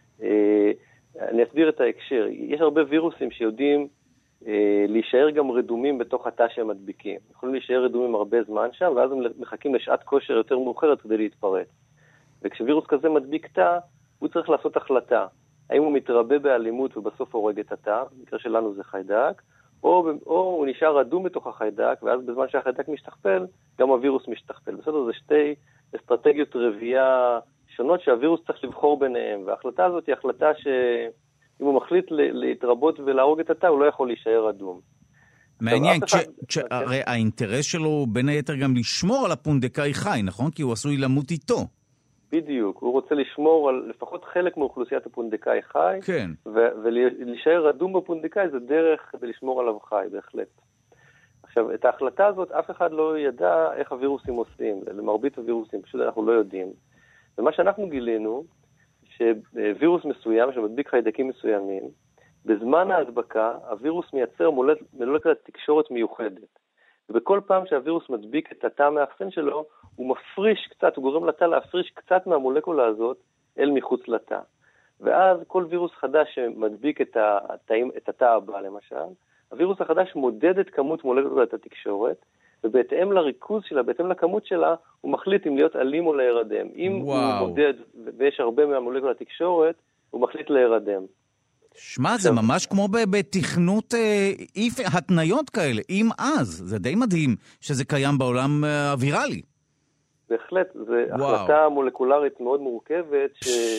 אני אסביר את ההקשר. יש הרבה וירוסים שיודעים להישאר גם רדומים בתוך התא שהם מדביקים. יכולים להישאר רדומים הרבה זמן שם, ואז הם מחכים לשעת כושר יותר מאוחרת כדי להתפרץ. וכשווירוס כזה מדביק תא, הוא צריך לעשות החלטה. האם הוא מתרבה באלימות ובסוף הורג את התא, במקרה שלנו זה חיידק, או, או הוא נשאר רדום בתוך החיידק, ואז בזמן שהחיידק משתכפל, גם הווירוס משתכפל. בסדר, זה שתי אסטרטגיות רבייה שונות שהווירוס צריך לבחור ביניהם, וההחלטה הזאת היא החלטה ש... אם הוא מחליט להתרבות ולהרוג את התא, הוא לא יכול להישאר אדום. מעניין, הרי האינטרס שלו בין היתר גם לשמור על הפונדקאי חי, נכון? כי הוא עשוי למות איתו. בדיוק, הוא רוצה לשמור על לפחות חלק מאוכלוסיית הפונדקאי חי, כן. ולהישאר אדום בפונדקאי זה דרך כדי לשמור עליו חי, בהחלט. עכשיו, את ההחלטה הזאת אף אחד לא ידע איך הווירוסים עושים, למרבית הווירוסים, פשוט אנחנו לא יודעים. ומה שאנחנו גילינו, שווירוס מסוים שמדביק חיידקים מסוימים, בזמן ההדבקה הווירוס מייצר מולקולת תקשורת מיוחדת. ובכל פעם שהווירוס מדביק את התא המאחסן שלו, הוא מפריש קצת, הוא גורם לתא להפריש קצת מהמולקולה הזאת אל מחוץ לתא. ואז כל וירוס חדש שמדביק את התאים, את התא הבא למשל, הווירוס החדש מודד את כמות מולקולת התקשורת, ובהתאם לריכוז שלה, בהתאם לכמות שלה, הוא מחליט אם להיות אלים או להירדם. אם וואו. הוא מודד ויש הרבה מהמולקולת התקשורת, הוא מחליט להירדם. שמה, זה ממש כמו בתכנות איף התניות כאלה, אם אז. זה די מדהים שזה קיים בעולם הוויראלי. בהחלט, זו החלטה מולקולרית מאוד מורכבת,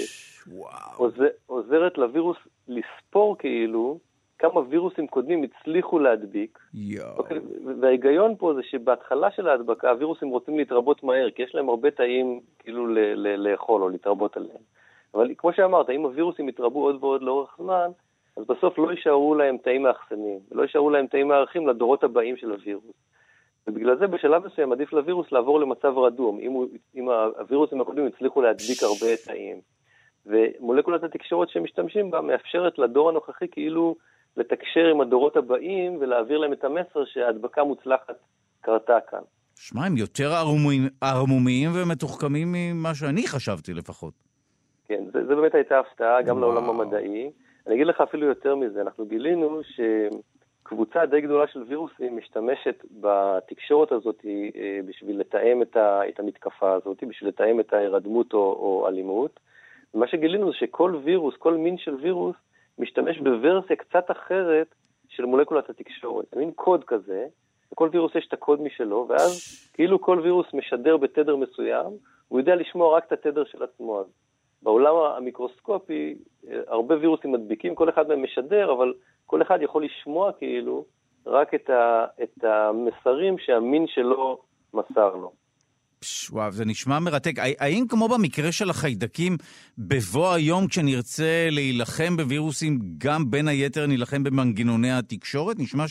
שעוזרת לווירוס לספור כאילו, כמה וירוסים קודמים הצליחו להדביק. אוקיי, וההיגיון פה זה שבהתחלה של ההדבקה, הווירוסים רוצים להתרבות מהר, כי יש להם הרבה תאים כאילו ל- ל- לאכול או להתרבות עליהם. אבל כמו שאמרת, אם הווירוסים יתרבו עוד ועוד לאורך זמן, אז בסוף לא יישארו להם תאים מאחסנים, לא יישארו להם תאים מארחים לדורות הבאים של הווירוס. ובגלל זה בשלב מסוים עדיף לווירוס לעבור למצב רדום, אם, הוא, אם הווירוסים הקודמים הצליחו להדביק הרבה תאים. ומולקולת התקשורת שהם משתמשים בה מאפשרת לדור הנוכחי כאילו לתקשר עם הדורות הבאים ולהעביר להם את המסר שההדבקה מוצלחת קרתה כאן. שמע, הם יותר ערמומיים ומתוחכמים ממה שאני חשבתי לפחות. כן, זה, זה באמת הייתה הפתעה גם וואו. לעולם המדעי. אני אגיד לך אפילו יותר מזה, אנחנו גילינו שקבוצה די גדולה של וירוסים משתמשת בתקשורת הזאת בשביל לתאם את, ה, את המתקפה הזאת, בשביל לתאם את ההירדמות או, או אלימות. ומה שגילינו זה שכל וירוס, כל מין של וירוס, משתמש בוורסיה קצת אחרת של מולקולת התקשורת. זה מין קוד כזה, וכל וירוס יש את הקוד משלו, ואז כאילו כל וירוס משדר בתדר מסוים, הוא יודע לשמוע רק את התדר של עצמו. בעולם המיקרוסקופי, הרבה וירוסים מדביקים, כל אחד מהם משדר, אבל כל אחד יכול לשמוע כאילו רק את, ה, את המסרים שהמין שלו מסר לו. וואו, זה נשמע מרתק. האם כמו במקרה של החיידקים, בבוא היום כשנרצה להילחם בווירוסים, גם בין היתר נילחם במנגנוני התקשורת? נשמע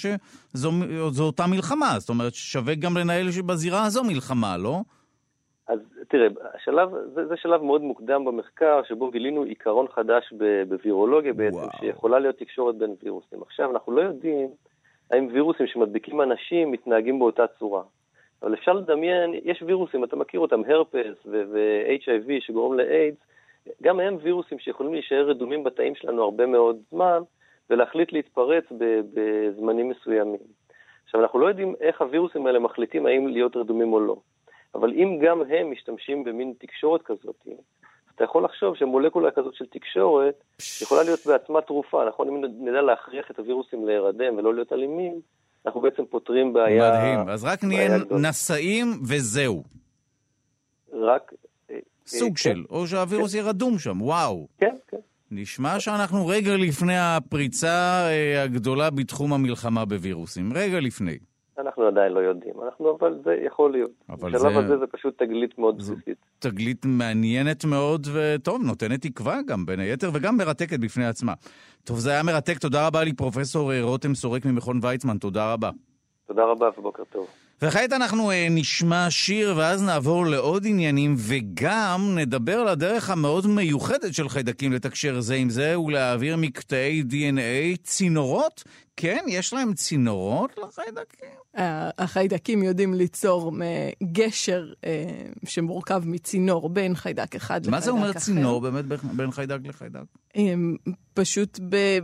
שזו אותה מלחמה, זאת אומרת ששווה גם לנהל שבזירה הזו מלחמה, לא? אז תראה, השלב, זה, זה שלב מאוד מוקדם במחקר, שבו גילינו עיקרון חדש בווירולוגיה בעצם, וואו. שיכולה להיות תקשורת בין וירוסים. עכשיו, אנחנו לא יודעים האם וירוסים שמדביקים אנשים מתנהגים באותה צורה. אבל אפשר לדמיין, יש וירוסים, אתה מכיר אותם, הרפס ו-אייץ' איי וי שגורם לאיידס, גם הם וירוסים שיכולים להישאר רדומים בתאים שלנו הרבה מאוד זמן, ולהחליט להתפרץ בזמנים מסוימים. עכשיו, אנחנו לא יודעים איך הווירוסים האלה מחליטים האם להיות רדומים או לא. אבל אם גם הם משתמשים במין תקשורת כזאת, אתה יכול לחשוב שמולקולה כזאת של תקשורת יכולה להיות בעצמה תרופה, נכון? אם נדע להכריח את הווירוסים להירדם ולא להיות אלימים, אנחנו בעצם פותרים בעיה... מדהים, אז רק נהיה נשאים וזהו. רק... סוג של, או שהווירוס ירדום שם, וואו. כן, כן. נשמע שאנחנו רגע לפני הפריצה הגדולה בתחום המלחמה בווירוסים, רגע לפני. אנחנו עדיין לא יודעים, אנחנו, אבל זה יכול להיות. בשלב זה... הזה זה פשוט תגלית מאוד בסיסית. תגלית מעניינת מאוד וטוב, נותנת תקווה גם בין היתר וגם מרתקת בפני עצמה. טוב, זה היה מרתק, תודה רבה לי פרופסור רותם סורק ממכון ויצמן, תודה רבה. תודה רבה ובוקר טוב. וכעת אנחנו נשמע שיר ואז נעבור לעוד עניינים וגם נדבר על הדרך המאוד מיוחדת של חיידקים לתקשר זה עם זה ולהעביר מקטעי די אן איי צינורות. כן, יש להם צינורות לחיידקים? החיידקים יודעים ליצור גשר שמורכב מצינור בין חיידק אחד לחיידק אחר. מה זה אומר צינור באמת בין חיידק לחיידק? פשוט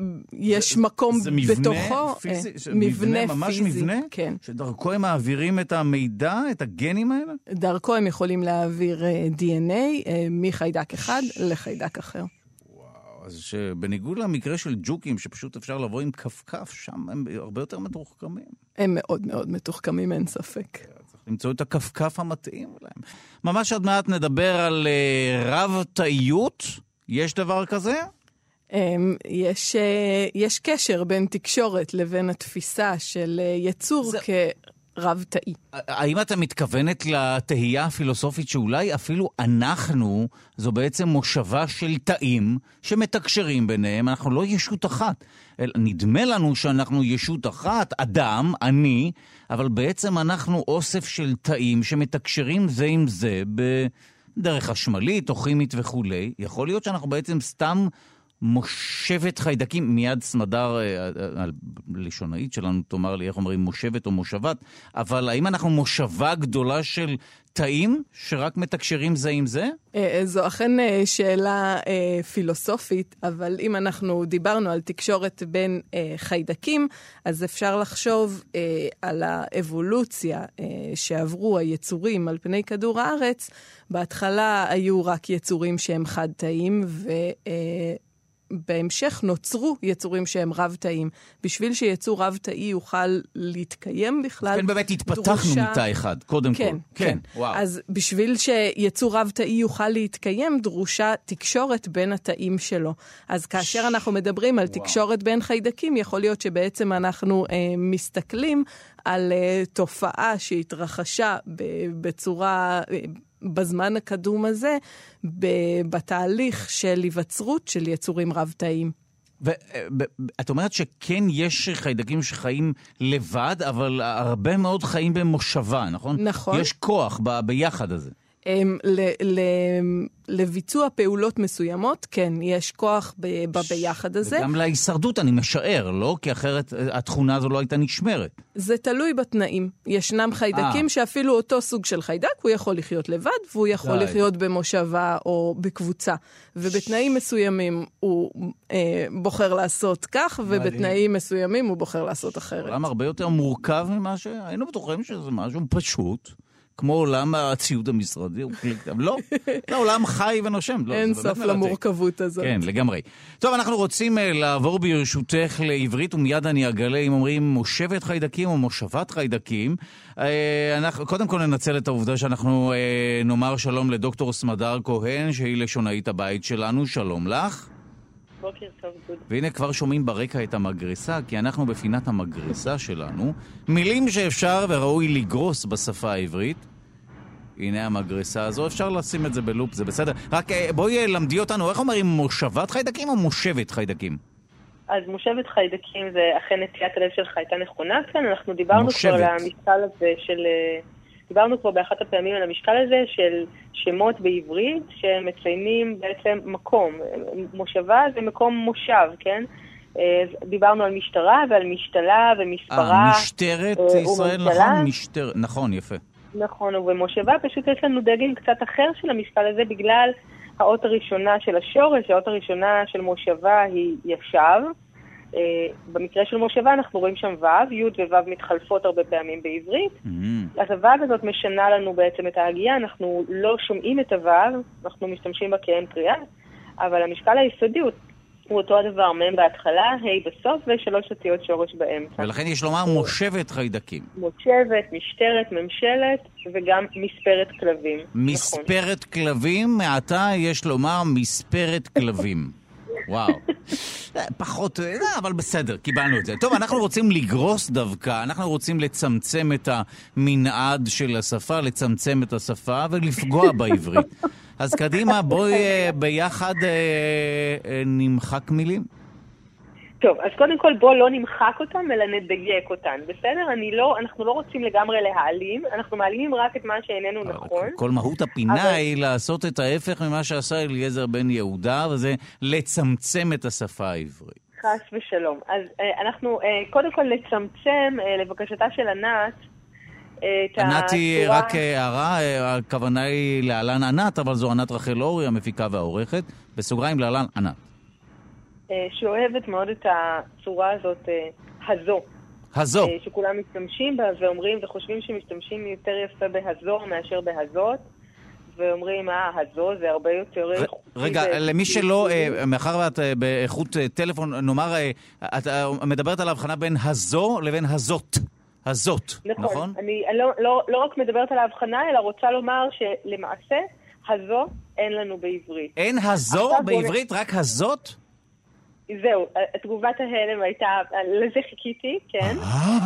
יש מקום בתוכו. זה מבנה פיזי? ממש מבנה? כן. שדרכו הם מעבירים את המידע, את הגנים האלה? דרכו הם יכולים להעביר די אן איי מחיידק אחד לחיידק אחר. אז שבניגוד למקרה של ג'וקים, שפשוט אפשר לבוא עם כפכף, שם הם הרבה יותר מתוחכמים. הם מאוד מאוד מתוחכמים, אין ספק. צריך למצוא את הכפכף המתאים להם. ממש עד מעט נדבר על uh, רב-תאיות. יש דבר כזה? Um, יש, uh, יש קשר בין תקשורת לבין התפיסה של uh, יצור זה... כ... רב תאי. האם אתה מתכוונת לתהייה הפילוסופית שאולי אפילו אנחנו, זו בעצם מושבה של תאים שמתקשרים ביניהם, אנחנו לא ישות אחת. נדמה לנו שאנחנו ישות אחת, אדם, אני, אבל בעצם אנחנו אוסף של תאים שמתקשרים זה עם זה בדרך חשמלית או כימית וכו'. יכול להיות שאנחנו בעצם סתם מושבת חיידקים, מיד סמדר הלשונאית שלנו תאמר לי איך אומרים מושבת או מושבת, אבל האם אנחנו מושבה גדולה של תאים שרק מתקשרים זה עם זה? זו אכן שאלה פילוסופית, אבל אם אנחנו דיברנו על תקשורת בין חיידקים, אז אפשר לחשוב על האבולוציה שעברו היצורים על פני כדור הארץ. בהתחלה היו רק יצורים שהם חד תאים ו... בהמשך נוצרו יצורים שהם רב-תאים. בשביל שיצור רב-תאי יוכל להתקיים בכלל, כן, באמת התפתחנו מתא אחד, קודם כן, כל. כן, כן. וואו. אז בשביל שיצור רב-תאי יוכל להתקיים, דרושה תקשורת בין התאים שלו. אז כאשר ש... אנחנו מדברים על וואו. תקשורת בין חיידקים, יכול להיות שבעצם אנחנו אה, מסתכלים על אה, תופעה שהתרחשה בצורה... אה, בזמן הקדום הזה, בתהליך של היווצרות של יצורים רב-תאיים. ואת אומרת שכן יש חיידקים שחיים לבד, אבל הרבה מאוד חיים במושבה, נכון? נכון. יש כוח ב- ביחד הזה. ל- ל- לביצוע פעולות מסוימות, כן, יש כוח ב- בביחד הזה. וגם להישרדות אני משער, לא? כי אחרת התכונה הזו לא הייתה נשמרת. זה תלוי בתנאים. ישנם חיידקים 아. שאפילו אותו סוג של חיידק, הוא יכול לחיות לבד, והוא יכול די. לחיות במושבה או בקבוצה. ובתנאים מסוימים הוא אה, בוחר לעשות כך, ובתנאים מסוימים הוא בוחר לעשות אחרת. עולם הרבה יותר מורכב ממה שהיינו בטוחים שזה משהו פשוט. כמו עולם הציוד המשרדי, לא, זה עולם חי ונושם. אין סוף למורכבות הזאת. כן, לגמרי. טוב, אנחנו רוצים לעבור ברשותך לעברית, ומיד אני אגלה אם אומרים מושבת חיידקים או מושבת חיידקים. קודם כל ננצל את העובדה שאנחנו נאמר שלום לדוקטור סמדר כהן, שהיא לשונאית הבית שלנו. שלום לך. בוקר טוב, דוד. והנה כבר שומעים ברקע את המגרסה, כי אנחנו בפינת המגרסה שלנו. מילים שאפשר וראוי לגרוס בשפה העברית. הנה המגרסה הזו, אפשר לשים את זה בלופ, זה בסדר. רק בואי למדי אותנו, איך אומרים מושבת חיידקים או מושבת חיידקים? אז מושבת חיידקים זה אכן נטיית הלב שלך הייתה נכונה כאן. אנחנו דיברנו מושבת. כבר על המשקל הזה של... דיברנו כבר באחת הפעמים על המשקל הזה של שמות בעברית שמציינים בעצם מקום. מושבה זה מקום מושב, כן? דיברנו על משטרה ועל משתלה ומספרה. אה, משטרת ישראל, נכון, משטרת, נכון, יפה. נכון, ובמושבה פשוט יש לנו דגם קצת אחר של המשקל הזה בגלל האות הראשונה של השורש, האות הראשונה של מושבה היא ישב, במקרה של מושבה אנחנו רואים שם ו', י' וו' מתחלפות הרבה פעמים בעברית, mm-hmm. אז הו' הזאת משנה לנו בעצם את ההגייה, אנחנו לא שומעים את הו', אנחנו משתמשים בה כאין קריאה, אבל המשקל היסודי הוא, הוא אותו הדבר, מהם בהתחלה, ה' בסוף ושלוש אותיות שורש באמצע. ולכן יש לומר מושבת חיידקים. מושבת, משטרת, ממשלת וגם מספרת כלבים. מספרת נכון. כלבים, מעתה יש לומר מספרת כלבים. וואו. פחות, אבל בסדר, קיבלנו את זה. טוב, אנחנו רוצים לגרוס דווקא, אנחנו רוצים לצמצם את המנעד של השפה, לצמצם את השפה ולפגוע בעברית. אז קדימה, בואי ביחד נמחק מילים. טוב, אז קודם כל בוא לא נמחק אותם, אלא נדייק אותן, בסדר? אני לא, אנחנו לא רוצים לגמרי להעלים, אנחנו מעלימים רק את מה שאיננו נכון. כל מהות הפינה אבל... היא לעשות את ההפך ממה שעשה אליעזר בן יהודה, וזה לצמצם את השפה העברית. חס ושלום. אז אנחנו קודם כל לצמצם, לבקשתה של ענת, ענת היא רק הערה, הכוונה היא להלן ענת, אבל זו ענת רחל אורי, המפיקה והעורכת, בסוגריים להלן ענת. שאוהבת מאוד את הצורה הזאת, הזו. הזו. שכולם משתמשים בה ואומרים וחושבים שמשתמשים יותר יפה בהזו מאשר בהזות, ואומרים, אה, הזו זה הרבה יותר... רגע, למי שלא, מאחר ואת באיכות טלפון, נאמר, את מדברת על ההבחנה בין הזו לבין הזאת. הזאת, נכון? נכון. אני לא רק מדברת על ההבחנה, אלא רוצה לומר שלמעשה, הזו אין לנו בעברית. אין הזו בעברית? רק הזאת? זהו, תגובת ההלם הייתה, לזה חיכיתי, כן.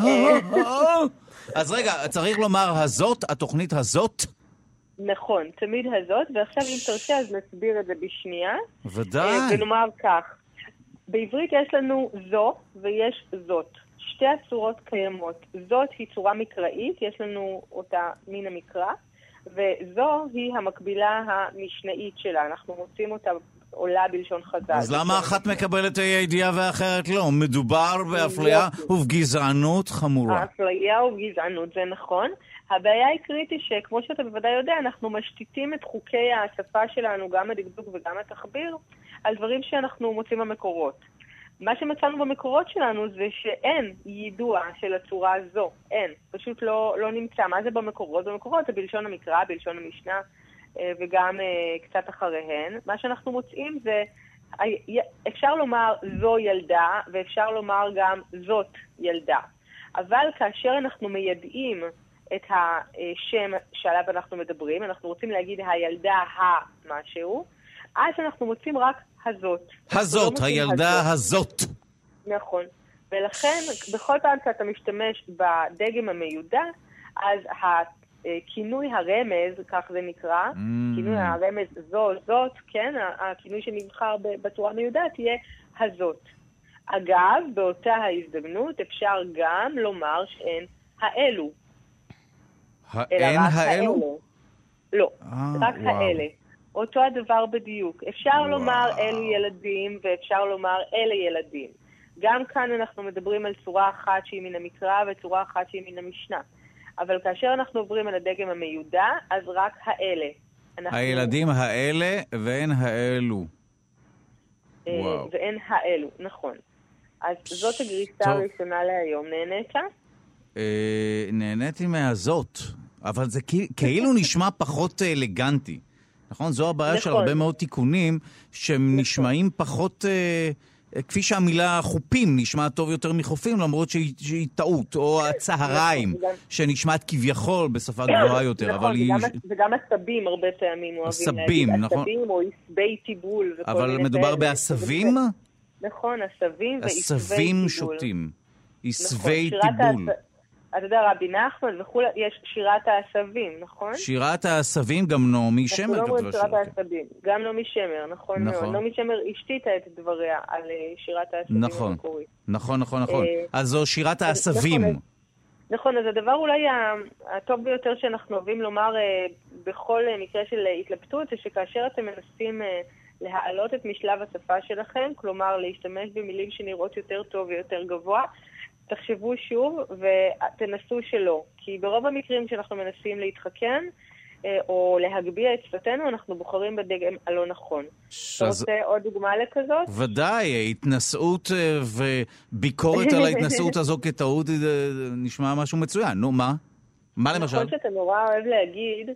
אז רגע, צריך לומר הזאת, התוכנית הזאת? נכון, תמיד הזאת, ועכשיו אם תרשה אז נסביר את זה בשנייה. ודאי. ונאמר כך, בעברית יש לנו זו ויש זאת. שתי הצורות קיימות. זאת היא צורה מקראית, יש לנו אותה מן המקרא, וזו היא המקבילה המשנאית שלה. אנחנו מוצאים אותה עולה בלשון חז"ל. אז למה אחת מקבלת הידיעה ואחרת לא? מדובר באפליה ובגזענות חמורה. האפליה ובגזענות, זה נכון. הבעיה היא קריטית שכמו שאתה בוודאי יודע, אנחנו משתיתים את חוקי השפה שלנו, גם הדקדוק וגם התחביר, על דברים שאנחנו מוצאים במקורות. מה שמצאנו במקורות שלנו זה שאין יידוע של הצורה הזו. אין. פשוט לא, לא נמצא. מה זה במקורות? במקורות זה בלשון המקרא, בלשון המשנה, וגם קצת אחריהן. מה שאנחנו מוצאים זה, אפשר לומר זו ילדה, ואפשר לומר גם זאת ילדה. אבל כאשר אנחנו מיידעים את השם שעליו אנחנו מדברים, אנחנו רוצים להגיד הילדה המשהו, אז אנחנו מוצאים רק הזאת. הזאת, הילדה הזאת. נכון. ולכן, בכל פעם שאתה משתמש בדגם המיודע, אז הכינוי הרמז, כך זה נקרא, mm. כינוי הרמז זו, זאת, כן, הכינוי שנבחר בצורה מיודעת תהיה הזאת. אגב, באותה ההזדמנות אפשר גם לומר שאין האלו. אין האלו? לא, רק האלה. אותו הדבר בדיוק. אפשר לומר אלו ילדים ואפשר לומר אלה ילדים. גם כאן אנחנו מדברים על צורה אחת שהיא מן המקרא וצורה אחת שהיא מן המשנה. אבל כאשר אנחנו עוברים על הדגם המיודע, אז רק האלה. הילדים האלה ואין האלו. וואו. ואין האלו, נכון. אז זאת הגריסה הראשונה להיום. נהנית? נהניתי מהזאת, אבל זה כאילו נשמע פחות אלגנטי. נכון? זו הבעיה נכון. של הרבה מאוד תיקונים שהם נכון. נשמעים פחות, אה, כפי שהמילה חופים נשמעת טוב יותר מחופים, למרות שהיא, שהיא טעות, או הצהריים, נכון. שנשמעת כביכול בשפה גבוהה יותר. נכון, אבל וגם, היא... וגם הסבים הרבה פעמים אוהבים הסבים, להגיד. נכון. הסבים או עשבי טיבול. אבל מדובר בעשבים? נכון, הסבים ועשבי טיבול. הסבים שותים. עשבי טיבול. אתה יודע, רבי נחמן וכו', יש שירת העשבים, נכון? שירת העשבים, גם נעמי שמר כתבה שירת. שירת העשבים, גם נעמי שמר, נכון מאוד. נעמי שמר השתיתה את דבריה על שירת העשבים המקורית. נכון, נכון, נכון. אז זו שירת העשבים. נכון, אז הדבר אולי הטוב ביותר שאנחנו אוהבים לומר בכל מקרה של התלבטות, זה שכאשר אתם מנסים להעלות את משלב השפה שלכם, כלומר להשתמש במילים שנראות יותר טוב ויותר גבוה, תחשבו שוב ותנסו שלא. כי ברוב המקרים שאנחנו מנסים להתחכם, או להגביה את שפתנו, אנחנו בוחרים בדגם הלא נכון. אתה רוצה עוד דוגמה לכזאת? ודאי, התנסות וביקורת על ההתנסות הזו כטעות נשמע משהו מצוין. נו, מה? מה למשל? נכון שאתה נורא אוהב להגיד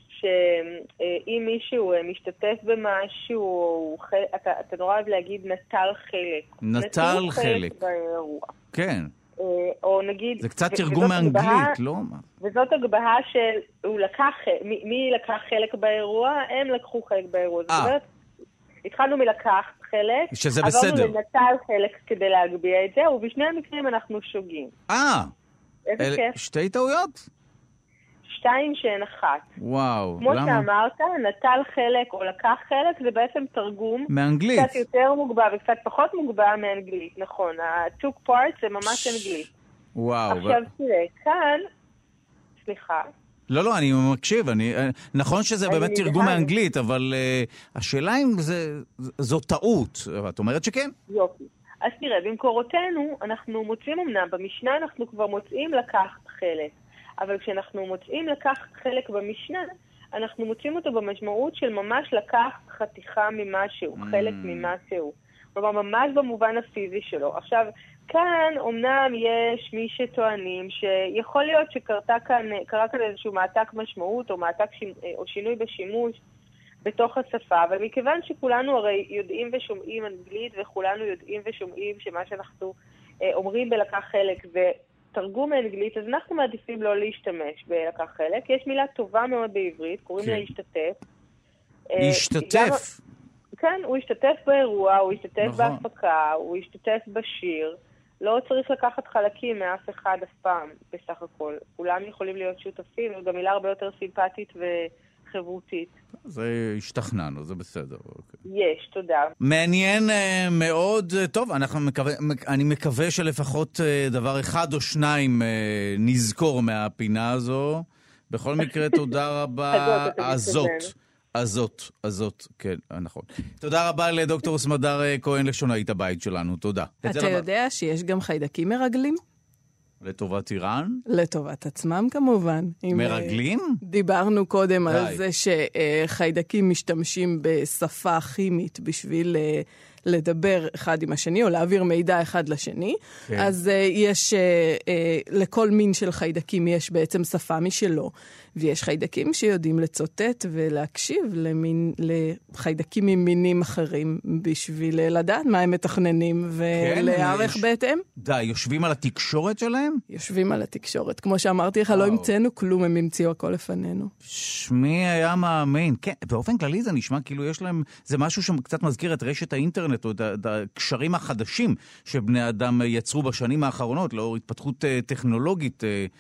שאם מישהו משתתף במשהו, אתה, אתה נורא אוהב להגיד נטל חלק. נטל חלק. באירוע. כן. או נגיד... זה קצת תרגום מאנגלית, לא? וזאת הגבהה של הוא לקח, מי, מי לקח חלק באירוע? הם לקחו חלק באירוע. זאת אומרת, התחלנו מלקח חלק, שזה בסדר. עברנו לנטל חלק כדי להגביה את זה, ובשני המקרים אנחנו שוגים. אה! איזה כיף. שתי טעויות? שתיים שהן אחת. וואו, כמו למה? כמו שאמרת, נטל חלק או לקח חלק, זה בעצם תרגום. מאנגלית. קצת יותר מוגבע וקצת פחות מוגבע מאנגלית, נכון. ה-took part זה ממש אנגלית. וואו. עכשיו ו... תראה, כאן, סליחה. לא, לא, אני מקשיב. אני, נכון שזה באמת תרגום מאנגלית, אבל uh, השאלה אם זה, זו טעות. את אומרת שכן? יופי. אז תראה, במקורותינו, אנחנו מוצאים אמנם, במשנה אנחנו כבר מוצאים לקחת חלק. אבל כשאנחנו מוצאים לקחת חלק במשנה, אנחנו מוצאים אותו במשמעות של ממש לקחת חתיכה ממשהו, mm. חלק ממשהו. כלומר, ממש במובן הפיזי שלו. עכשיו, כאן אומנם יש מי שטוענים שיכול להיות שקרה כאן, קרה כאן איזשהו מעתק משמעות או מעתק ש... או שינוי בשימוש בתוך השפה, אבל מכיוון שכולנו הרי יודעים ושומעים אנגלית וכולנו יודעים ושומעים שמה שאנחנו אומרים בלקח חלק ותרגום מאנגלית, אז אנחנו מעדיפים לא להשתמש בלקח חלק. יש מילה טובה מאוד בעברית, קוראים לה להשתתף. להשתתף? כן, הוא השתתף באירוע, הוא השתתף בהפקה, הוא השתתף בשיר. לא צריך לקחת חלקים מאף אחד אף פעם, בסך הכל. כולם יכולים להיות שותפים, זו גם מילה הרבה יותר סימפטית וחברותית. זה השתכנענו, זה בסדר. יש, תודה. מעניין מאוד. טוב, אנחנו מקווה, אני מקווה שלפחות דבר אחד או שניים נזכור מהפינה הזו. בכל מקרה, תודה רבה. הזאת. הזאת, הזאת, כן, נכון. תודה רבה לדוקטור סמדר כהן, לשונאית הבית שלנו, תודה. אתה יודע שיש גם חיידקים מרגלים? לטובת איראן? לטובת עצמם כמובן. מרגלים? דיברנו קודם על זה שחיידקים משתמשים בשפה כימית בשביל לדבר אחד עם השני, או להעביר מידע אחד לשני. כן. אז יש, לכל מין של חיידקים יש בעצם שפה משלו. ויש חיידקים שיודעים לצוטט ולהקשיב למין, לחיידקים ממינים אחרים בשביל לדעת מה הם מתכננים ולהערך כן, בהתאם. די, יושבים על התקשורת שלהם? יושבים על התקשורת. כמו שאמרתי לך, לא המצאנו כלום, הם המציאו הכל לפנינו. שמי היה מאמין. כן, באופן כללי זה נשמע כאילו יש להם, זה משהו שקצת מזכיר את רשת האינטרנט, או את הקשרים החדשים שבני אדם יצרו בשנים האחרונות, לאור התפתחות טכנולוגית,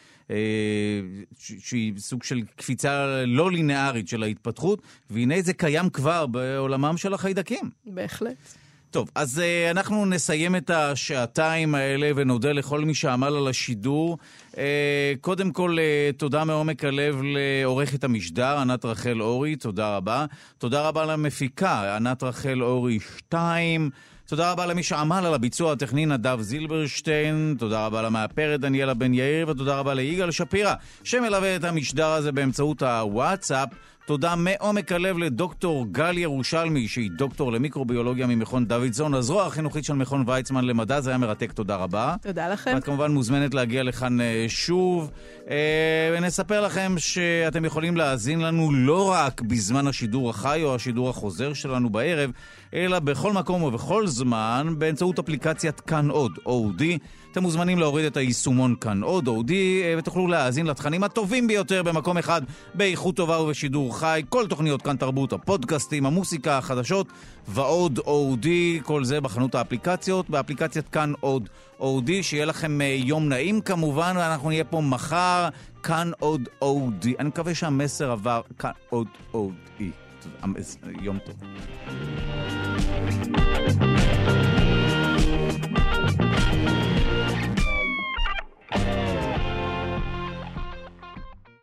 שהיא סוג של קפיצה לא לינארית של ההתפתחות, והנה זה קיים כבר בעולמם של החיידקים. בהחלט. טוב, אז uh, אנחנו נסיים את השעתיים האלה ונודה לכל מי שעמל על השידור. Uh, קודם כל, uh, תודה מעומק הלב לעורכת המשדר, ענת רחל אורי, תודה רבה. תודה רבה למפיקה, ענת רחל אורי שתיים. תודה רבה למי שעמל על הביצוע הטכני, נדב זילברשטיין. תודה רבה למאפרת דניאלה בן יאיר, ותודה רבה ליגאל שפירא, שמלווה את המשדר הזה באמצעות הוואטסאפ. תודה מעומק הלב לדוקטור גל ירושלמי, שהיא דוקטור למיקרוביולוגיה ממכון דוידסון, הזרוע החינוכית של מכון ויצמן למדע. זה היה מרתק, תודה רבה. תודה לכם. ואת כמובן מוזמנת להגיע לכאן שוב. ונספר לכם שאתם יכולים להאזין לנו לא רק בזמן השידור החי או השידור החוזר שלנו בערב, אלא בכל מקום ובכל זמן באמצעות אפליקציית כאן עוד, או די. אתם מוזמנים להוריד את היישומון כאן עוד, או די, ותוכלו להאזין לתכנים הטובים ביותר במקום אחד, באיכות טובה ובשידור חי. כל תוכניות כאן תרבות, הפודקאסטים, המוסיקה, החדשות, ועוד או די, כל זה בחנות האפליקציות, באפליקציית כאן עוד או די. שיהיה לכם יום נעים כמובן, ואנחנו נהיה פה מחר, כאן עוד או די. אני מקווה שהמסר עבר, כאן עוד או די. יום טוב.